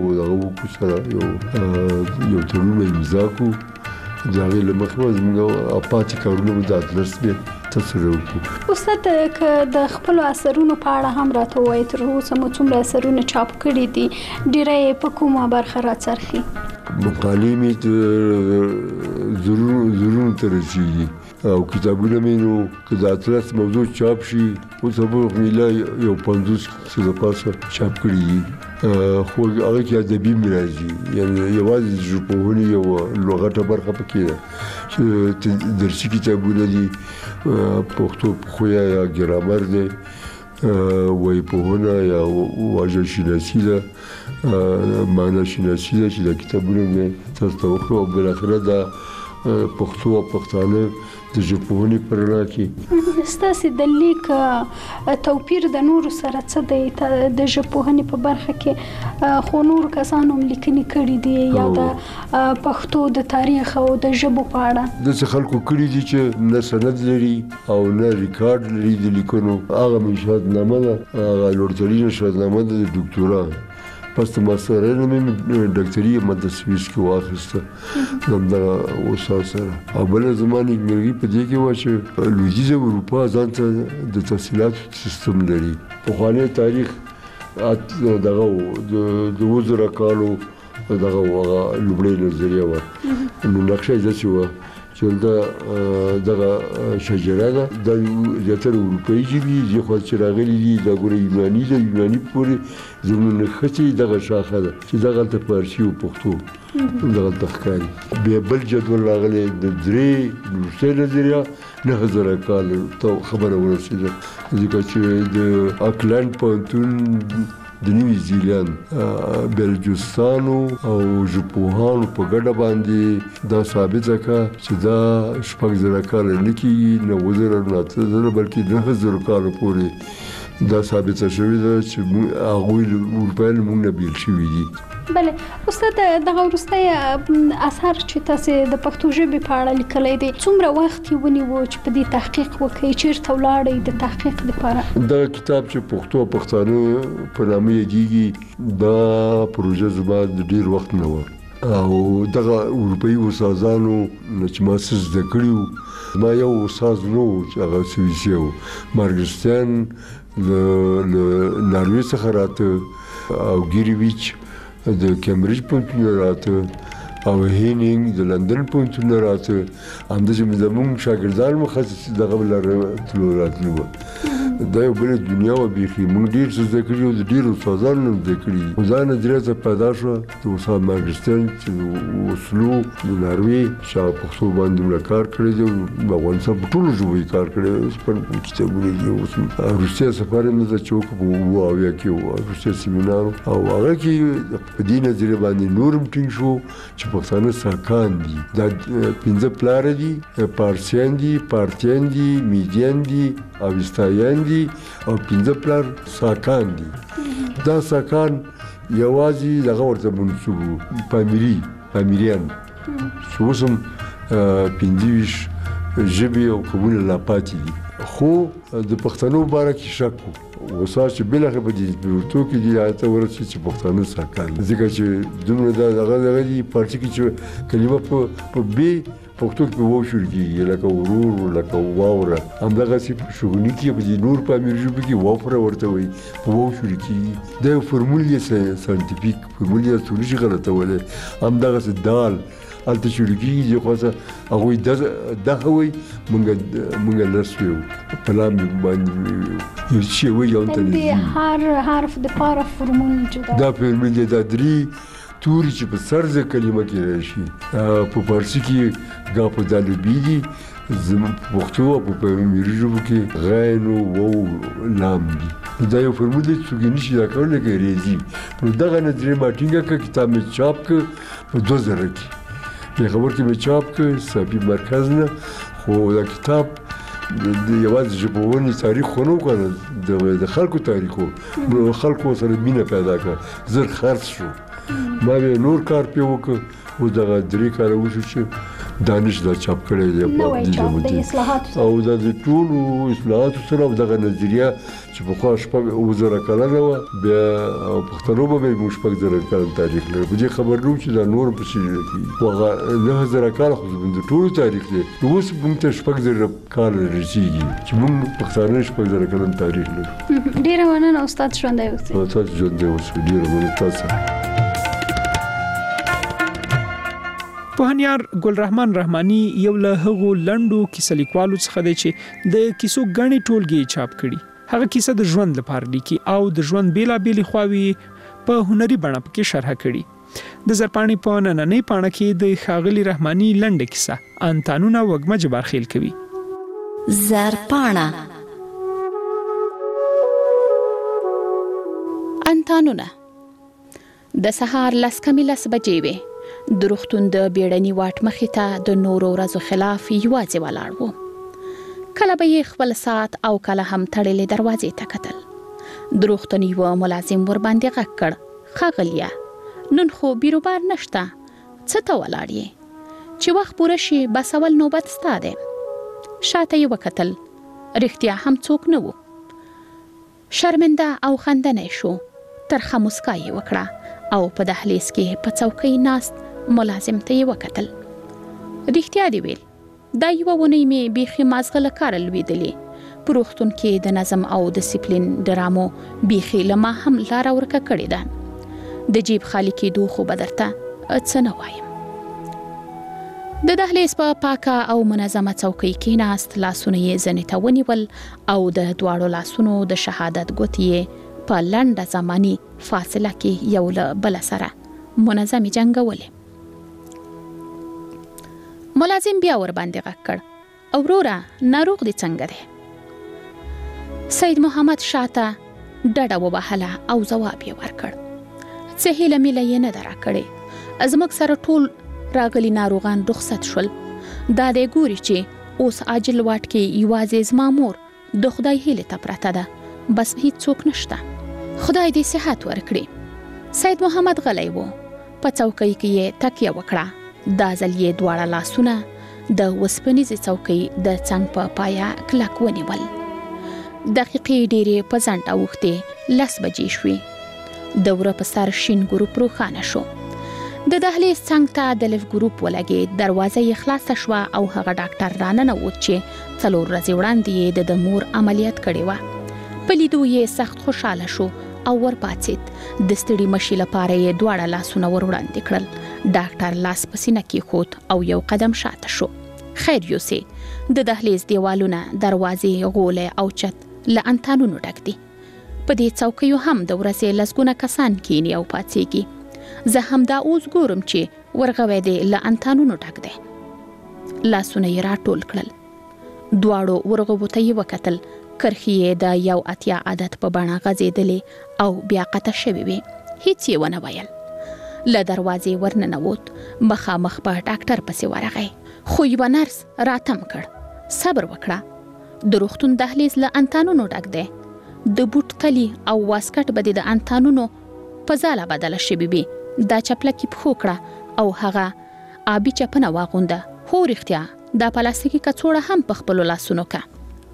تړون امضا کو ځاګه له مخه زموږ اپاتې کارونه د اطلس به تاسو وکړو استاد که د خپل اثرونو په اړه هم راته وایي تر اوسه مو څومره اثرونه چاپ کړي دي ډیره په کومه برخه راڅرخي مقالې مې ضرور ترسي او کتابونه مې نو که د اطلس موضوع چاپ شي او سبب مې یو 50 څه پاسه چاپ کړي دي خو هغه کې ادبي راځي یعنی یوازې ژبپوهنې یو لغته برخه پکې ده چې درسي کتابونه دي پښتو خویا یا ګرامر دی وای پوهنه یا واژه شناسي ده معنا شناسي ده چې د کتابونو مې تاسو ته وکړو او بل اخره دا پښتو او پښتانه د ژبپوهنې پر رڼا کې ستاسو د لیک توپیر د نورو سره څه دی د ژبپوهنې په برخه کې خو نور کسانو لیکنې کړي دي یا د پښتو د تاریخ او د ژبو په اړه د خلکو کړي دي چې نه سند لري او نه ریکارډ لري د لیکنو هغه شهادتنامه ده هغه لوړترینه شهادتنامه ده د ډاکټورا پس د ماسترۍ مې ډاکټري ماده سویس کې واخیسته دا اوسه سره او بل زمانه مرګي په دې کې و چې لویدیزه اروپا ځان ته د تحصیلات سیستم لري په خواني تاریخ دغه د وزره کالو دغه لوبړې نظریه و نو نقشه ځي و چې دغه شجره ده د زیاتره اروپایي ژبې ځخوا چې راغلي دي د ګوري یوناني پورې زموږ خطي دغه شاخه ده چې دغه ته فارسي او پښتو دغه تخکاري به بل جدول راغلي د درې روسي نظریه 9000 کال ته خبره ورسېده ځکه چې د اکلند پوهنتون د نیوزیلند بلجستانو او ژبپوهانو په ګډه باندې دا ثابت کړه چې دا 6000 کال نه کېږي 9000 بلکې 9000 کال پورې دا ثابت شوی دی چې هغه اروپایان موږ نه بیل شوی دي بله استاد دغه وروستی اثر چې تاسو د پښتو ژبې په اړه لیکلی دی څومره وخت یې ونیو چې په دې تحقیق وکړئ چیرته ولاړئ د تحقیق لپاره دا کتاب چې پښتو او پښتانه په نامه یادېږي دا پروژه زما د ډېر وخت نه و او دغه اروپایي استادانو چې ما څه زده کړي ما یو استاد نو چې هغه سویسي و مارګستان له ناروې څخه راته او ګیریویچ د کمبریج پوهنتون راته او هینینګ د لندن پوهنتون راته همداسې زموږ شاګردان مخصص دغه تلو راتلو دا یو بل دنیا و بیخي موږ ډېر څه زده کړي او د ډېرو استادانو زده کړي دا نظریه څه پیدا شوه د استاد مارګستان چې اوسلو د ناروې چې پښتو باندې کار کړی دی افغانستان په ټولو ژبو یې کار کړی دی په کتابونه دي روسیه سفر یې نه چوک په اویا کې و روسیه سیمینار او هغه کې په دې نظریه باندې نورم ټینګ شو چې پښتانه ساکان دي دا 15 پلار دي پارسیان دي پارتیان دي میدیان دي اوستایان دي او 15 پلار ساکان دي دا ساکان یوازې دغه ورته منسوب پامیریان څوسم 25 ژبې او قومونه لا پاتې دي خو د پښتنو باره کې شک وسه چې بلغه په دې ورته کې دی ته ورته چې پښتنو ساکان ځکه چې دومره دغه دی پارتي کې چې کلمه په بي پښتو کې وو شورګي لکه ورور لکه واوره همدغه سي شغونی کې په دې نور په امیر ژبه کې وافره ورته وي وو شورګي د فورمولې ساينټیفیک فورمولې ټولې غلطه وله همدغه دال الته شورګي یو خاصه هغه دغه وي مونږ لرسو په لام باندې یو شی وي یو ته هر حرف د پاره فورمول جوړه دا فورمولې د درې توري چې په سرزه کلمه کې راشي په فارسی کې غا په دالبي دي زموږ پښتو په امیر ژبه کې غین او لام دي دا یو فورمولې چې نشي دا کولای کېږي نو دغه نظریه ماټینګه کې کتاب می چاپ ک په 2000 کې په خبر کې می چاپ ک صافي مرکز نه خو دا کتاب د یوازې ژبونی تاریخ خونو کنه د خلکو تاریخو نو خلکو سره مینه پیدا کړه زر خرڅ شو ما به نور کار په وکړ او دغه درې کار وشو چې دانش دا چاپ کړی دی په دې ژبه او دا د ټولو اصلاحاتو سره دغه نظریه چې په خوا شپږ وزره کاله و بیا پښتنو به موږ شپږ زره کاله تاریخ لري په دې خبر نو چې دا نور په شي وغه 9000 کاله خو د ټولو تاریخ دی اوس موږ ته شپږ زره کاله رسیدي چې موږ پښتانه شپږ زره کاله تاریخ لري ډیره مننه استاد ژوندی اوسئ استاد ژوندی اوسئ ډیره مننه تاسو پوهنیار ګل رحمان رحماني یو له هغو لنډو کیسه لیکوالو څخه دی چې د کیسو غني ټولګي چاپ کړي هغه کیسه د ژوند لپاره لیکي او د ژوند بیلابېلې خواوې په هنري بڼه کې شرح کړي د زرپاڼې په نننۍ پاڼه کې د ښاغلي رحماني لنډه کیسه انتانونه وګمه جبارخیل کوي زرپاڼه انتانونه د سهار 10:15 بجې وې د روغتون د بیړني واټ مخې ته د نورو ورځو خلاف یوازې ولاړ و کله به یې خپل ساعت او کله هم تړلې دروازې ته کتل د روغتون یو ملازم ور باندې غږ کړ ښاغلیه نن خو بیروبار نشته څه ته ولاړ یې چې وخت پوره شي بس اول نوبت ستا دی شاته یې وکتل رښتیا هم څوک نه و شرمنده او خندنی شو ترخه مسکا یې وکړه او په دهلیز کې په څوکۍ ناست ملازم ته یې وکتل رښتیا دی ویل دا یو ونی می بیخي مازغه لکار لویدلې په روغتون کې د نظم او ډیسپلین ډرامو بیخي لما هم لار ورکه کړې ده د جیب خالی کې دوه خو بدرته څه نه وایم د دهلیز په پاکه او منظمه څوکۍ کې ناست لاسونه یې زنې ته ونیول او د دواړو لاسونو د شهادت ګوتې په لنډه زماني فاصله کې یو له بل سره منظمي جنگولې ملازم بیا ور باندې غږ کړ اورورا ناروغ دي څنګه ده سید محمد شاته ډډه وبهله او جواب یې ورکړ څه هیله مې یې نه درا کړې ازمک سره ټول راغلي ناروغان رخصت شول دا د ګوري چې اوس عاجل واټ کې یوازې زما مور د خدای هیله ته پرته ده بس هیڅ څوک نشته خدای دې صحت ورکړي سید محمد غلی و په څوکۍ کې یې تکیه وکړه دا ځل یې دواړه لاسونه د وسپنیزې څوکۍ د څنګ په پایا کلک ونیول دقیقې ډېرې په ځنډ اوښتې 10 بجې شوې د وره په سر شین ګروپ روښانه شو د دهلیز څنګ ته د لف ګروپ ولګېد دروازه یې خلاصه شوه او هغه ډاکټر راننوت چې 4 ورځې وړاندې یې د مور عملیات کړې وه په لیدو یې سخت خوشاله شو او ورپاڅېد د ستړي مشي لپاره یې دواړه لاسونه ور وړاندې کړل ډاکټر لاس په سینه کېښود او یو قدم شاته شو خیر یوسې د دهلیز دیوالونه دروازې غولې او چت له انتانونو ډک دي په دې څوکیو هم د ورځې لسګونه کسان کینی او پاتېږي زه هم دا اوس ګورم چې ورغوی دی له انتانونو ډک دی لاسونه یې راټول کړل دواړو ورغوو ته یې وکتل کرخې د 1 عدد په بڼه غځېدلې او بیا قطع شوې وې هیڅ یې ونه ویل له دروازې ورننوت مخامخ په ډاکټر پسې ورغی خو یوه نرس راتم کړ صبر وکړه د روغتون دهلیز له انتانونو ډک دی د بوټ تلی او واسکټ به د انتانونو په ځاله بدله شوې وي دا چپلکې پښو کړه او هغه آبي چپنه واغونده هو رښتیا دا پلاستیکي کڅوړه هم په خپلو لاسونو که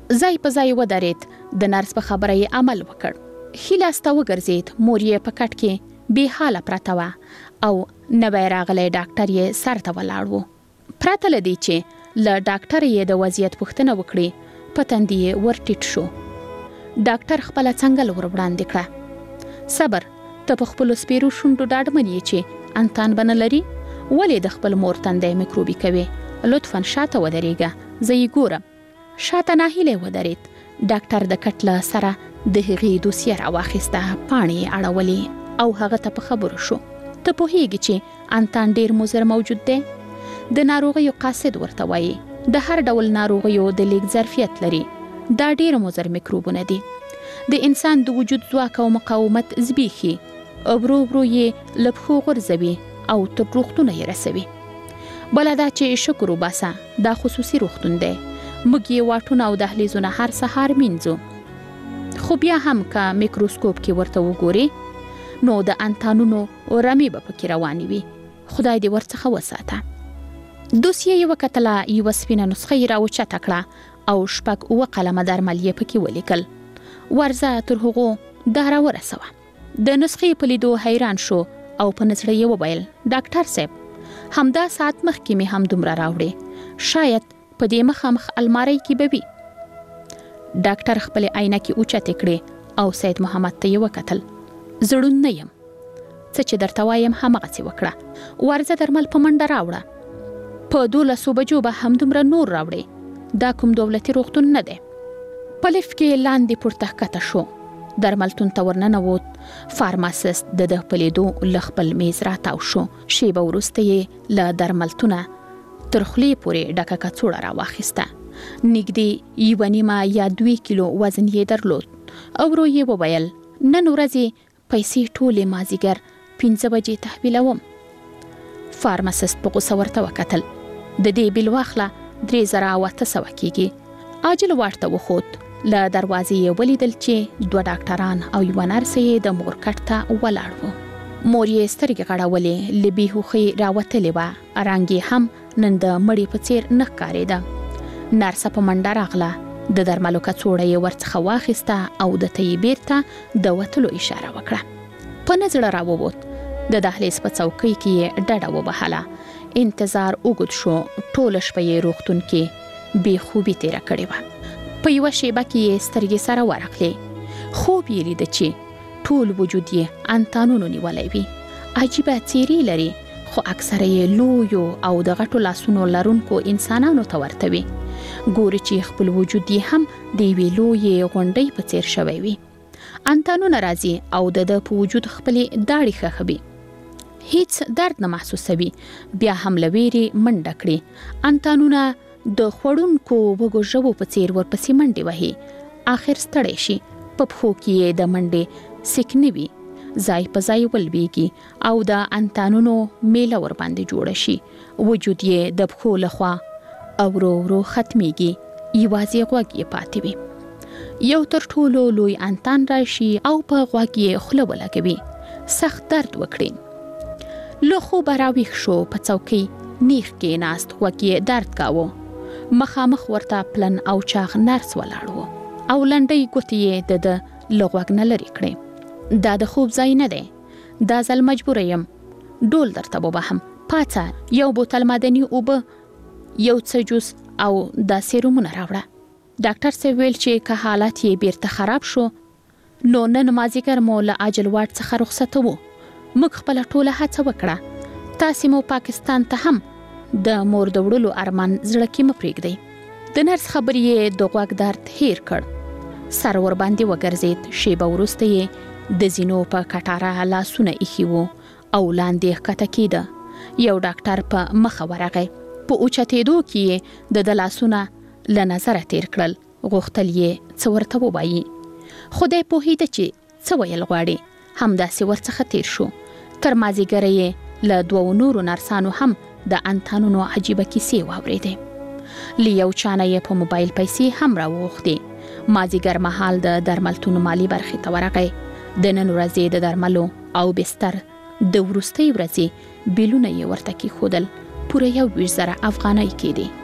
ځای په ځای ودرېد. د نرس په خبره یې عمل وکړ. ښي لاس ته وګرځېد. مور یې په کټ کې بې حاله پرته وه او نوی راغلی ډاکټر یې سر ته ولاړ و. پرته له دې چې له ډاکټر یې د وضعیت پوښتنه وکړي، په تندي یې ور ټیټ شو. ډاکټر خپله څنګل ور وړاندې کړه. صبر، ته په خپلو سپیرو شونډو ډاډمن یې چې انتان به نه لري؟ ولې د خپل مور تندی میکروبي کوي؟ لطفا شاته ودرېږه، زه یې ګورم. شاته ناهیلی ودرېد. ډاکټر د کټ له سره د هغې دوسیه راواخیسته، پاڼې یې اړولې او هغه ته په خبرو شو. ته پوهیږي چې انتان ډیر مضر موجود دی؟ د ناروغیو قاصد ورته وایي. د هر ډول ناروغیو د لیږد ظرفیت لري. دا ډیر مضر میکروبونه دي. د انسان د وجود ځواک او مقاومت زبېښي، ورو ورو یې له پښو غورځوي او تر روغتونه یې رسوي. بله دا چې شکر وباسه، دا خصوصي روغتون دی. موږ یې واټونه او دهلیزونه هر سهار مینځو. خو بیا هم که میکروسکوپ کې ورته وګورې نو د انتانونو رمې به پکې روانې وي. خدای دې ورڅخه وساته. دوسیه یې وکتله، یوه سپینه نسخه یې راوچته کړه او 6 قلمه درمل یې پکې ولیکل. ورځه تر هغو دا راورسوه. د نسخې په لیدو حیران شو او په نزړه یې وویل، ډاکټر صاحب، همدا ساعت مخکې مې هم دومره راوړې، شاید په دې مخامخ المارۍ کې به وي. ډاکټر خپلې عینکې اوچتې کړې او سید محمد ته یې وکتل. زړون نه یم، څه چې درته وایم همغسې وکړه. ورځه درمل په منډه راوړه. په 12 بجو به همدومره نور راوړې. دا کوم دولتي روغتون نه دی. په لفټ کې لاندې پورته ښکته شو. درملتون ته ورننوت. فارماسیست د ده په لیدو له خپل میز راتاو شو. شیبه وروسته یې له درملتونه تر خولې پورې ډکه کڅوړه راواخیسته. نږدې 1.5 یا 2 کیلو وزن یې درلود. ورو یې وویل، نن ورځې پیسې ټولې مازدیګر 5 بجې تحویلوم. فارماسیست په غوسه ورته وکتل. د دې بیل واخله 3800 کېږي. عاجل واټ ته وخوت. له دروازې یې ولیدل چې 2 ډاکټران او یوه نرس یې د مور کټ ته ولاړ وو. مور یې سترګې غړولې، له بېهوښۍ راوتلې وه. رنګ یې هم نن د مړي په څیر نه ښکارېده. نرسه په منډه راغله. د درملو کڅوړه یې ورڅخه واخیسته او د ته یې بیرته د وتلو اشاره وکړه. په نزړه راووت. د دهلیز په څوکۍ کې یې ډډه وبهله. انتظار اوږد شو. ټوله شپه یې روغتون کې بې خوبي تېره کړې وه. په یوه شیبه کې یې سترګې سره ورغلې. خوب یې لیده چې ټول وجود یې انتانونو نیولی وي. عجیبه څیرې لري، خو اکثره یې لویو او د غټو لاسونو لرونکو انسانانو ته ورته وي. ګوري چې خپل وجود یې هم د یوې لویې غونډۍ په څیر شوی وي. انتانونه راځي او د ده په وجود خپلې داړې ښخوي. هیڅ درد نه محسوسوي. بیا هم له ویرې منډه کړي. انتانونه د خوړونکو وږو ژبو په څیر ورپسې منډې وهي. آخر ستړی شي. په پښو کې یې د منډې سکنې وي. ځای په ځای ولویږي او د انتانونو میله ورباندې جوړه شي. وجود یې د پښو لخوا ورو ورو ختمیږي. یوازې غوږ یې پاتې وي. یو تر ټولو لوی انتان راشي او په غوږ یې خوله ولګوي. سخت درد وکړي. له خوبه راویښ شو. په څوکۍ نیغ کېناست. غوږ یې درد کاوه. مخامخ ورته پلن او چاغ نرس ولاړ و او لنډۍ ګوتې یې د ده له غوږ نه لرې کړې. دا د خوب ځای نه دی. دا ځل مجبوره یم. ډول درته وبهم. پاڅه، یو بوتل معدني اوبه، یو څه جوس او دا سیرومونه راوړه. ډاکټر صاحب ویل چې که حالت یې بیرته خراب شو نو نن مازدیګر مو له عاجل واټ څخه رخصتوو. موږ خپله ټوله هڅه وکړه. تاسې مو پاکستان ته هم د مور د وړلو ارمان زړه کې مه پرېږدئ. د نرس خبرې یې د غوږ درد هیر کړ. سر ورباندې وګرځېد. شیبه وروسته یې د زینو په کټاره لاسونه ایښي وو او لاندې ښکته کېده. یو ډاکټر په مخه ورغی. په اوچتېدو کې یې د ده لاسونه له نظره تیر کړل. غوښتل یې څه ورته ووایي، خو دی پوهېده چې څه ویل غواړي. همداسې ورڅخه تیر شو. تر مازدیګره یې له 2 نورو نرسانو هم د انتانونو عجیبه کیسې واورېدې. له یو چا نه یې په موبایل پیسې هم راوغوښتې. مازدیګر مهال د درملتون مالي برخې ته ورغی. د نن ورځې د درملو او بستر د وروستۍ ورځې بیلونه یې ورته کېښودل. پوره 21,000 افغانۍ کېدې.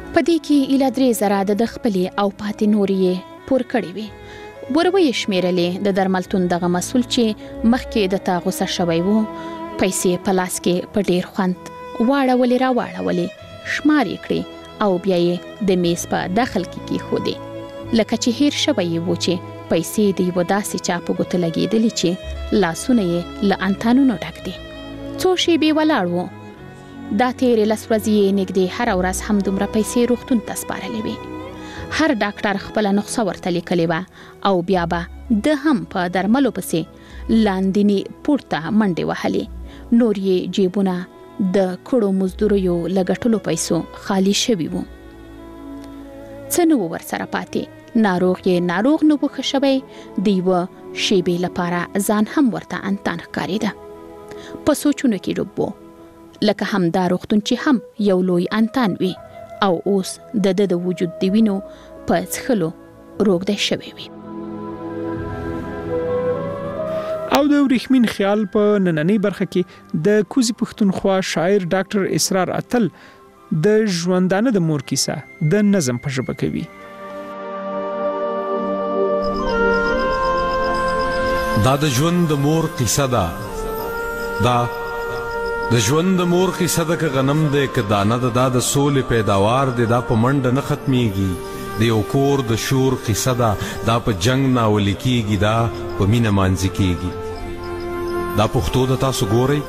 پدې کې اله 3000 د خپلې او پاتې نورې پور کړې وي. وروي شمیرلې د درملتون دغه مسول چې مخکې د تا غوسه شوی وو پیسې په لاس کې په ډیر خوند واړولې را واړولې شمارې کړې او بیا یې د میز په داخل کې کېښودې لکه چې هیر شوی وو چې پیسې د یو داسې چا په ګوته لګېدلې چې لاسونه یې له انتانونو ډک دي. څو شېبې ولاړ وو. دا تېرې 10 ورځې یې نږدې هره ورځ همدومره پیسې روغتون ته سپارلې وې. هر ډاکټر خپله نسخه ورته لیکلې وه او بیا به د هم په درملو پسې لاندینې پورته منډې وهلې. نور یې جیبونه د کړو مزدوریو له ګټلو پیسو خالی شوي وو. څه نه و ورسره پاتې. ناروغ نه و ښه شوی. د یوه شېبې لپاره ځان هم ورته انتان ښکارېده. په سوچونو کې ډوب و لکه همدا روغتون چې هم یو لوی انتان وي او اوس د وجود د وینو په څښلو روږدی شوی وي. او د ورېښمین خیال په نننۍ برخه کې د کوزي پښتونخوا شاعر ډاکټر اسرار اتل د ژوندانه د مور کیسه د نظم په ژبه کوي. دا د ژوند د مور قصه ده. دا د ژوند د مور قصه ده که غنم دی که دانه ده. دا د سولې پیداوار دی. دا په منډه نه ختمیږي. د یو کور د شور قصه ده. دا په جنگ ناولي کیږي. دا په مینه مانځي کیږي. دا پښتو د تاسو ګورئ.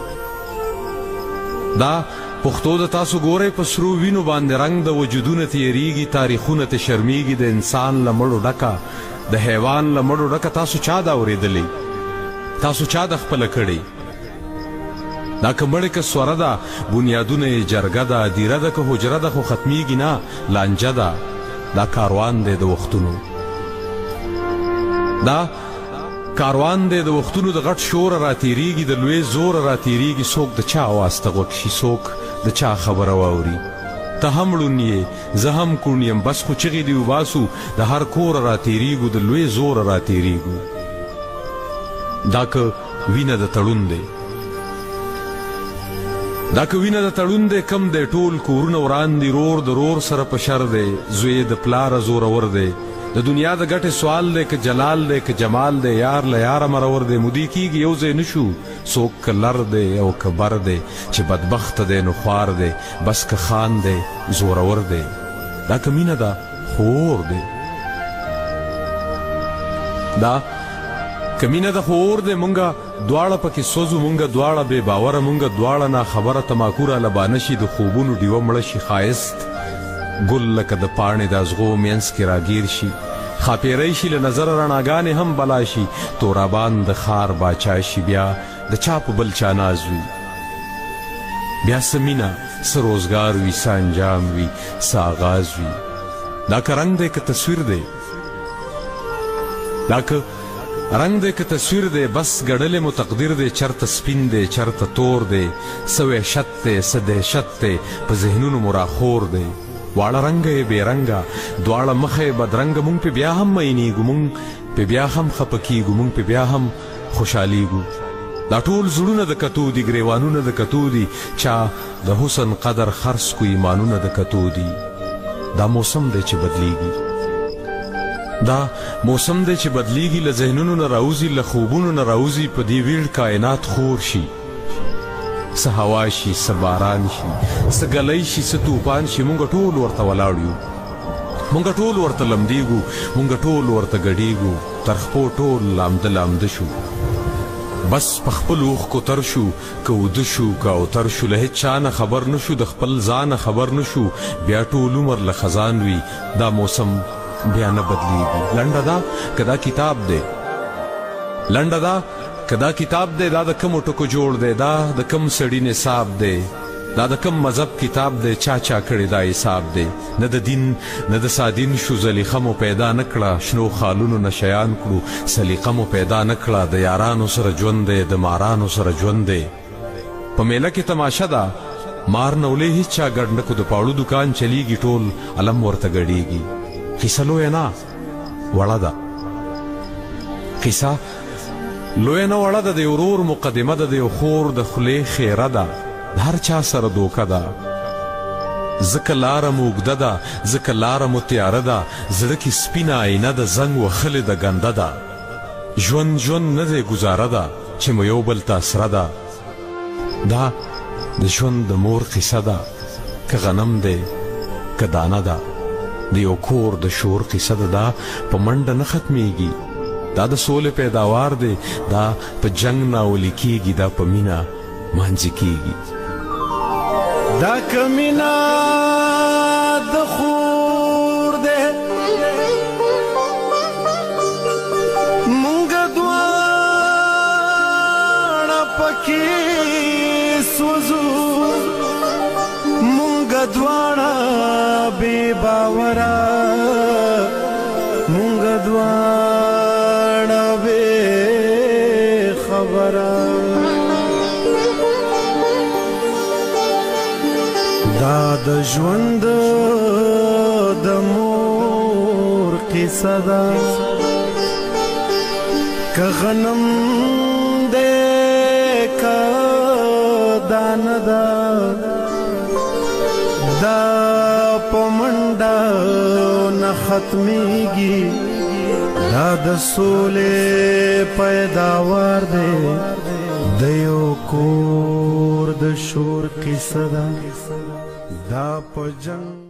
دا پښتو د تاسو ګورئ. په سرو وینو باندې رنگ د وجودونه تیریږي. تاریخونه ته شرمیږي. د انسان له مړو ډکه د حیوان له مړو ډکه. تاسو چا دا اورېدلې؟ تاسو چا د خپله کړې؟ دا که مړې که سوره ده بنیادونه یې جرګه ده. دیره ده که حجره ده خو ختمیږي نه لانجه ده. دا کاروان دی د وختونو. دا کاروان دی د وختونو. د غټ شوره راتیریږي. د لوی زوره راتیریږي. څوک د چا اواز ته غوږ شي. څوک د چا خبره واوري. ته هم ړون یې زه هم کوڼ یم. بس خو چغې دې وباسو. د هر کوره راتیریږو. د لوی زوره راتیریږو. دا که وینه د تړون دی. دا که وینه د تړون دی کم دی. ټول کورونه وران دي. رور د رور سره په شر دی. زوی د پلاره زورور دی. د دنیا د ګټې سوال دی که جلال دی که جمال دی. یار له یاره مرور دی. مودي کېږي یو ځای نشو. څوک که لر دی او که بر دی. چې بدبخته دی نو خوار دی. بس که خان دی زورور دی. دا که مینه ده خور دی. دا که مینه ده خور دی. مونږه دواړه پکې سوزو. مونږه دواړه بې باوره. مونږه دواړه ناخبره. تماکو را لبانه شي. د خوبونو ډیوه مړه شي. ښایست ګل لکه د پاڼې د ازغو مینځ کې راګیر شي. خاپیری شي له نظره رڼاګانې هم بلا شي. تورابان د ښار باچا شي. بیا د چا په بل چا ناز وي. بیا څه مینه څه روزګار وي. څه انجام وي. څه آغاز وي. دا که رنګ دی که تصویر دی. دا که رنگ دی که تصویر دی. بس ګډلې مو تقدیر دی. چرته سپین دی چرته تور دی. څه وحشت دی څه دهشت دی. په ذهنونو مو راخور دی. واړه رنګه یې بې رنګه. دواړه مخه یې بدرنګه. مونږ پې بیا هم مینېږو. مونږ پې بیا هم خفه کېږو. مونږ پې بیا هم خوشحالیږو. دا ټول زړونه د کتو دي. ګریوانونه د کتو دي. چا د حسن قدر خرڅ کو. ایمانونه د کتو دي. دا موسم دی چې بدلیږي. دا موسم دی چې بدلیږي. له ذهنونو نه راوځي. له خوبونو نه راوځي. په دې ویړ کائنات خور شي. څه هوا شي څه باران شي څه ګلی شي څه توپان شي. مونږ ټول ورته ولاړ یو. مونږ ټول ورته لمدېږو. مونږ ټول ورته ګډېږو. تر خپو ټول لامده لامده شو. بس په خپل اوښکو تر شو. که اوده شو که اوتر شو. له هېڅ چا نه خبر نه شو. د خپل ځانه خبر نه شو. بیا ټول عمر له خزان وي. دا موسم بیا نه بدلیږي. لنډه دا که دا کتاب دی. لنډه دا که دا کتاب دی. دا د کومو ټکو جوړ دی. دا د کوم سړي نصاب دی. دا د کوم مذهب کتاب دی. چا کړی دا حساب دی. نه د دین نه د سادین شو. زلیخه مو پیدا نه کړه. شنو خالونو نه شیان کړو. سلیقه مو پیدا نه کړه. د یارانو سره ژوند دی. د مارانو سره ژوند دی. په میله کې تماشه ده. مار نولې هیڅ چا ګډ نه کو. د پاړو دکان چلیږي. ټول علم ورته ګډېږي. قصه لویه نه وړه ده. قصه لویه نه وړه ده. د یو ورور مقدمه ده. د یو خور د خولې خیره ده. د هر چا سره دوکه ده. زکه لاره مو اوږده ده زکه لاره مو تیاره ده زړه کې سپینه آینه د زنګ وهلې د ګنده ده ژوند نه دی ګزاره ده چې مو یو بل ته سره ده دا د ژوند د مور قصه ده که غنم دی که دانه ده د یو کور د شور قصه ده دا په منډه نه ختمیږي دا د سولې پیداوار دی دا په جنگ ناولي کیږي دا په مینه مانځي کیږي دا کمینا د خور ده مونږ دواړه پکې سوزو مونږ دواړه بې باوره مونږ دواړه بې خبره دا د ژوند د مور قصه ده که غنم دی که دانه ده دا په منډه نه ختمیږي دا د سولې پیداوار دی د یو کور د شور قصه ده دا په جنگ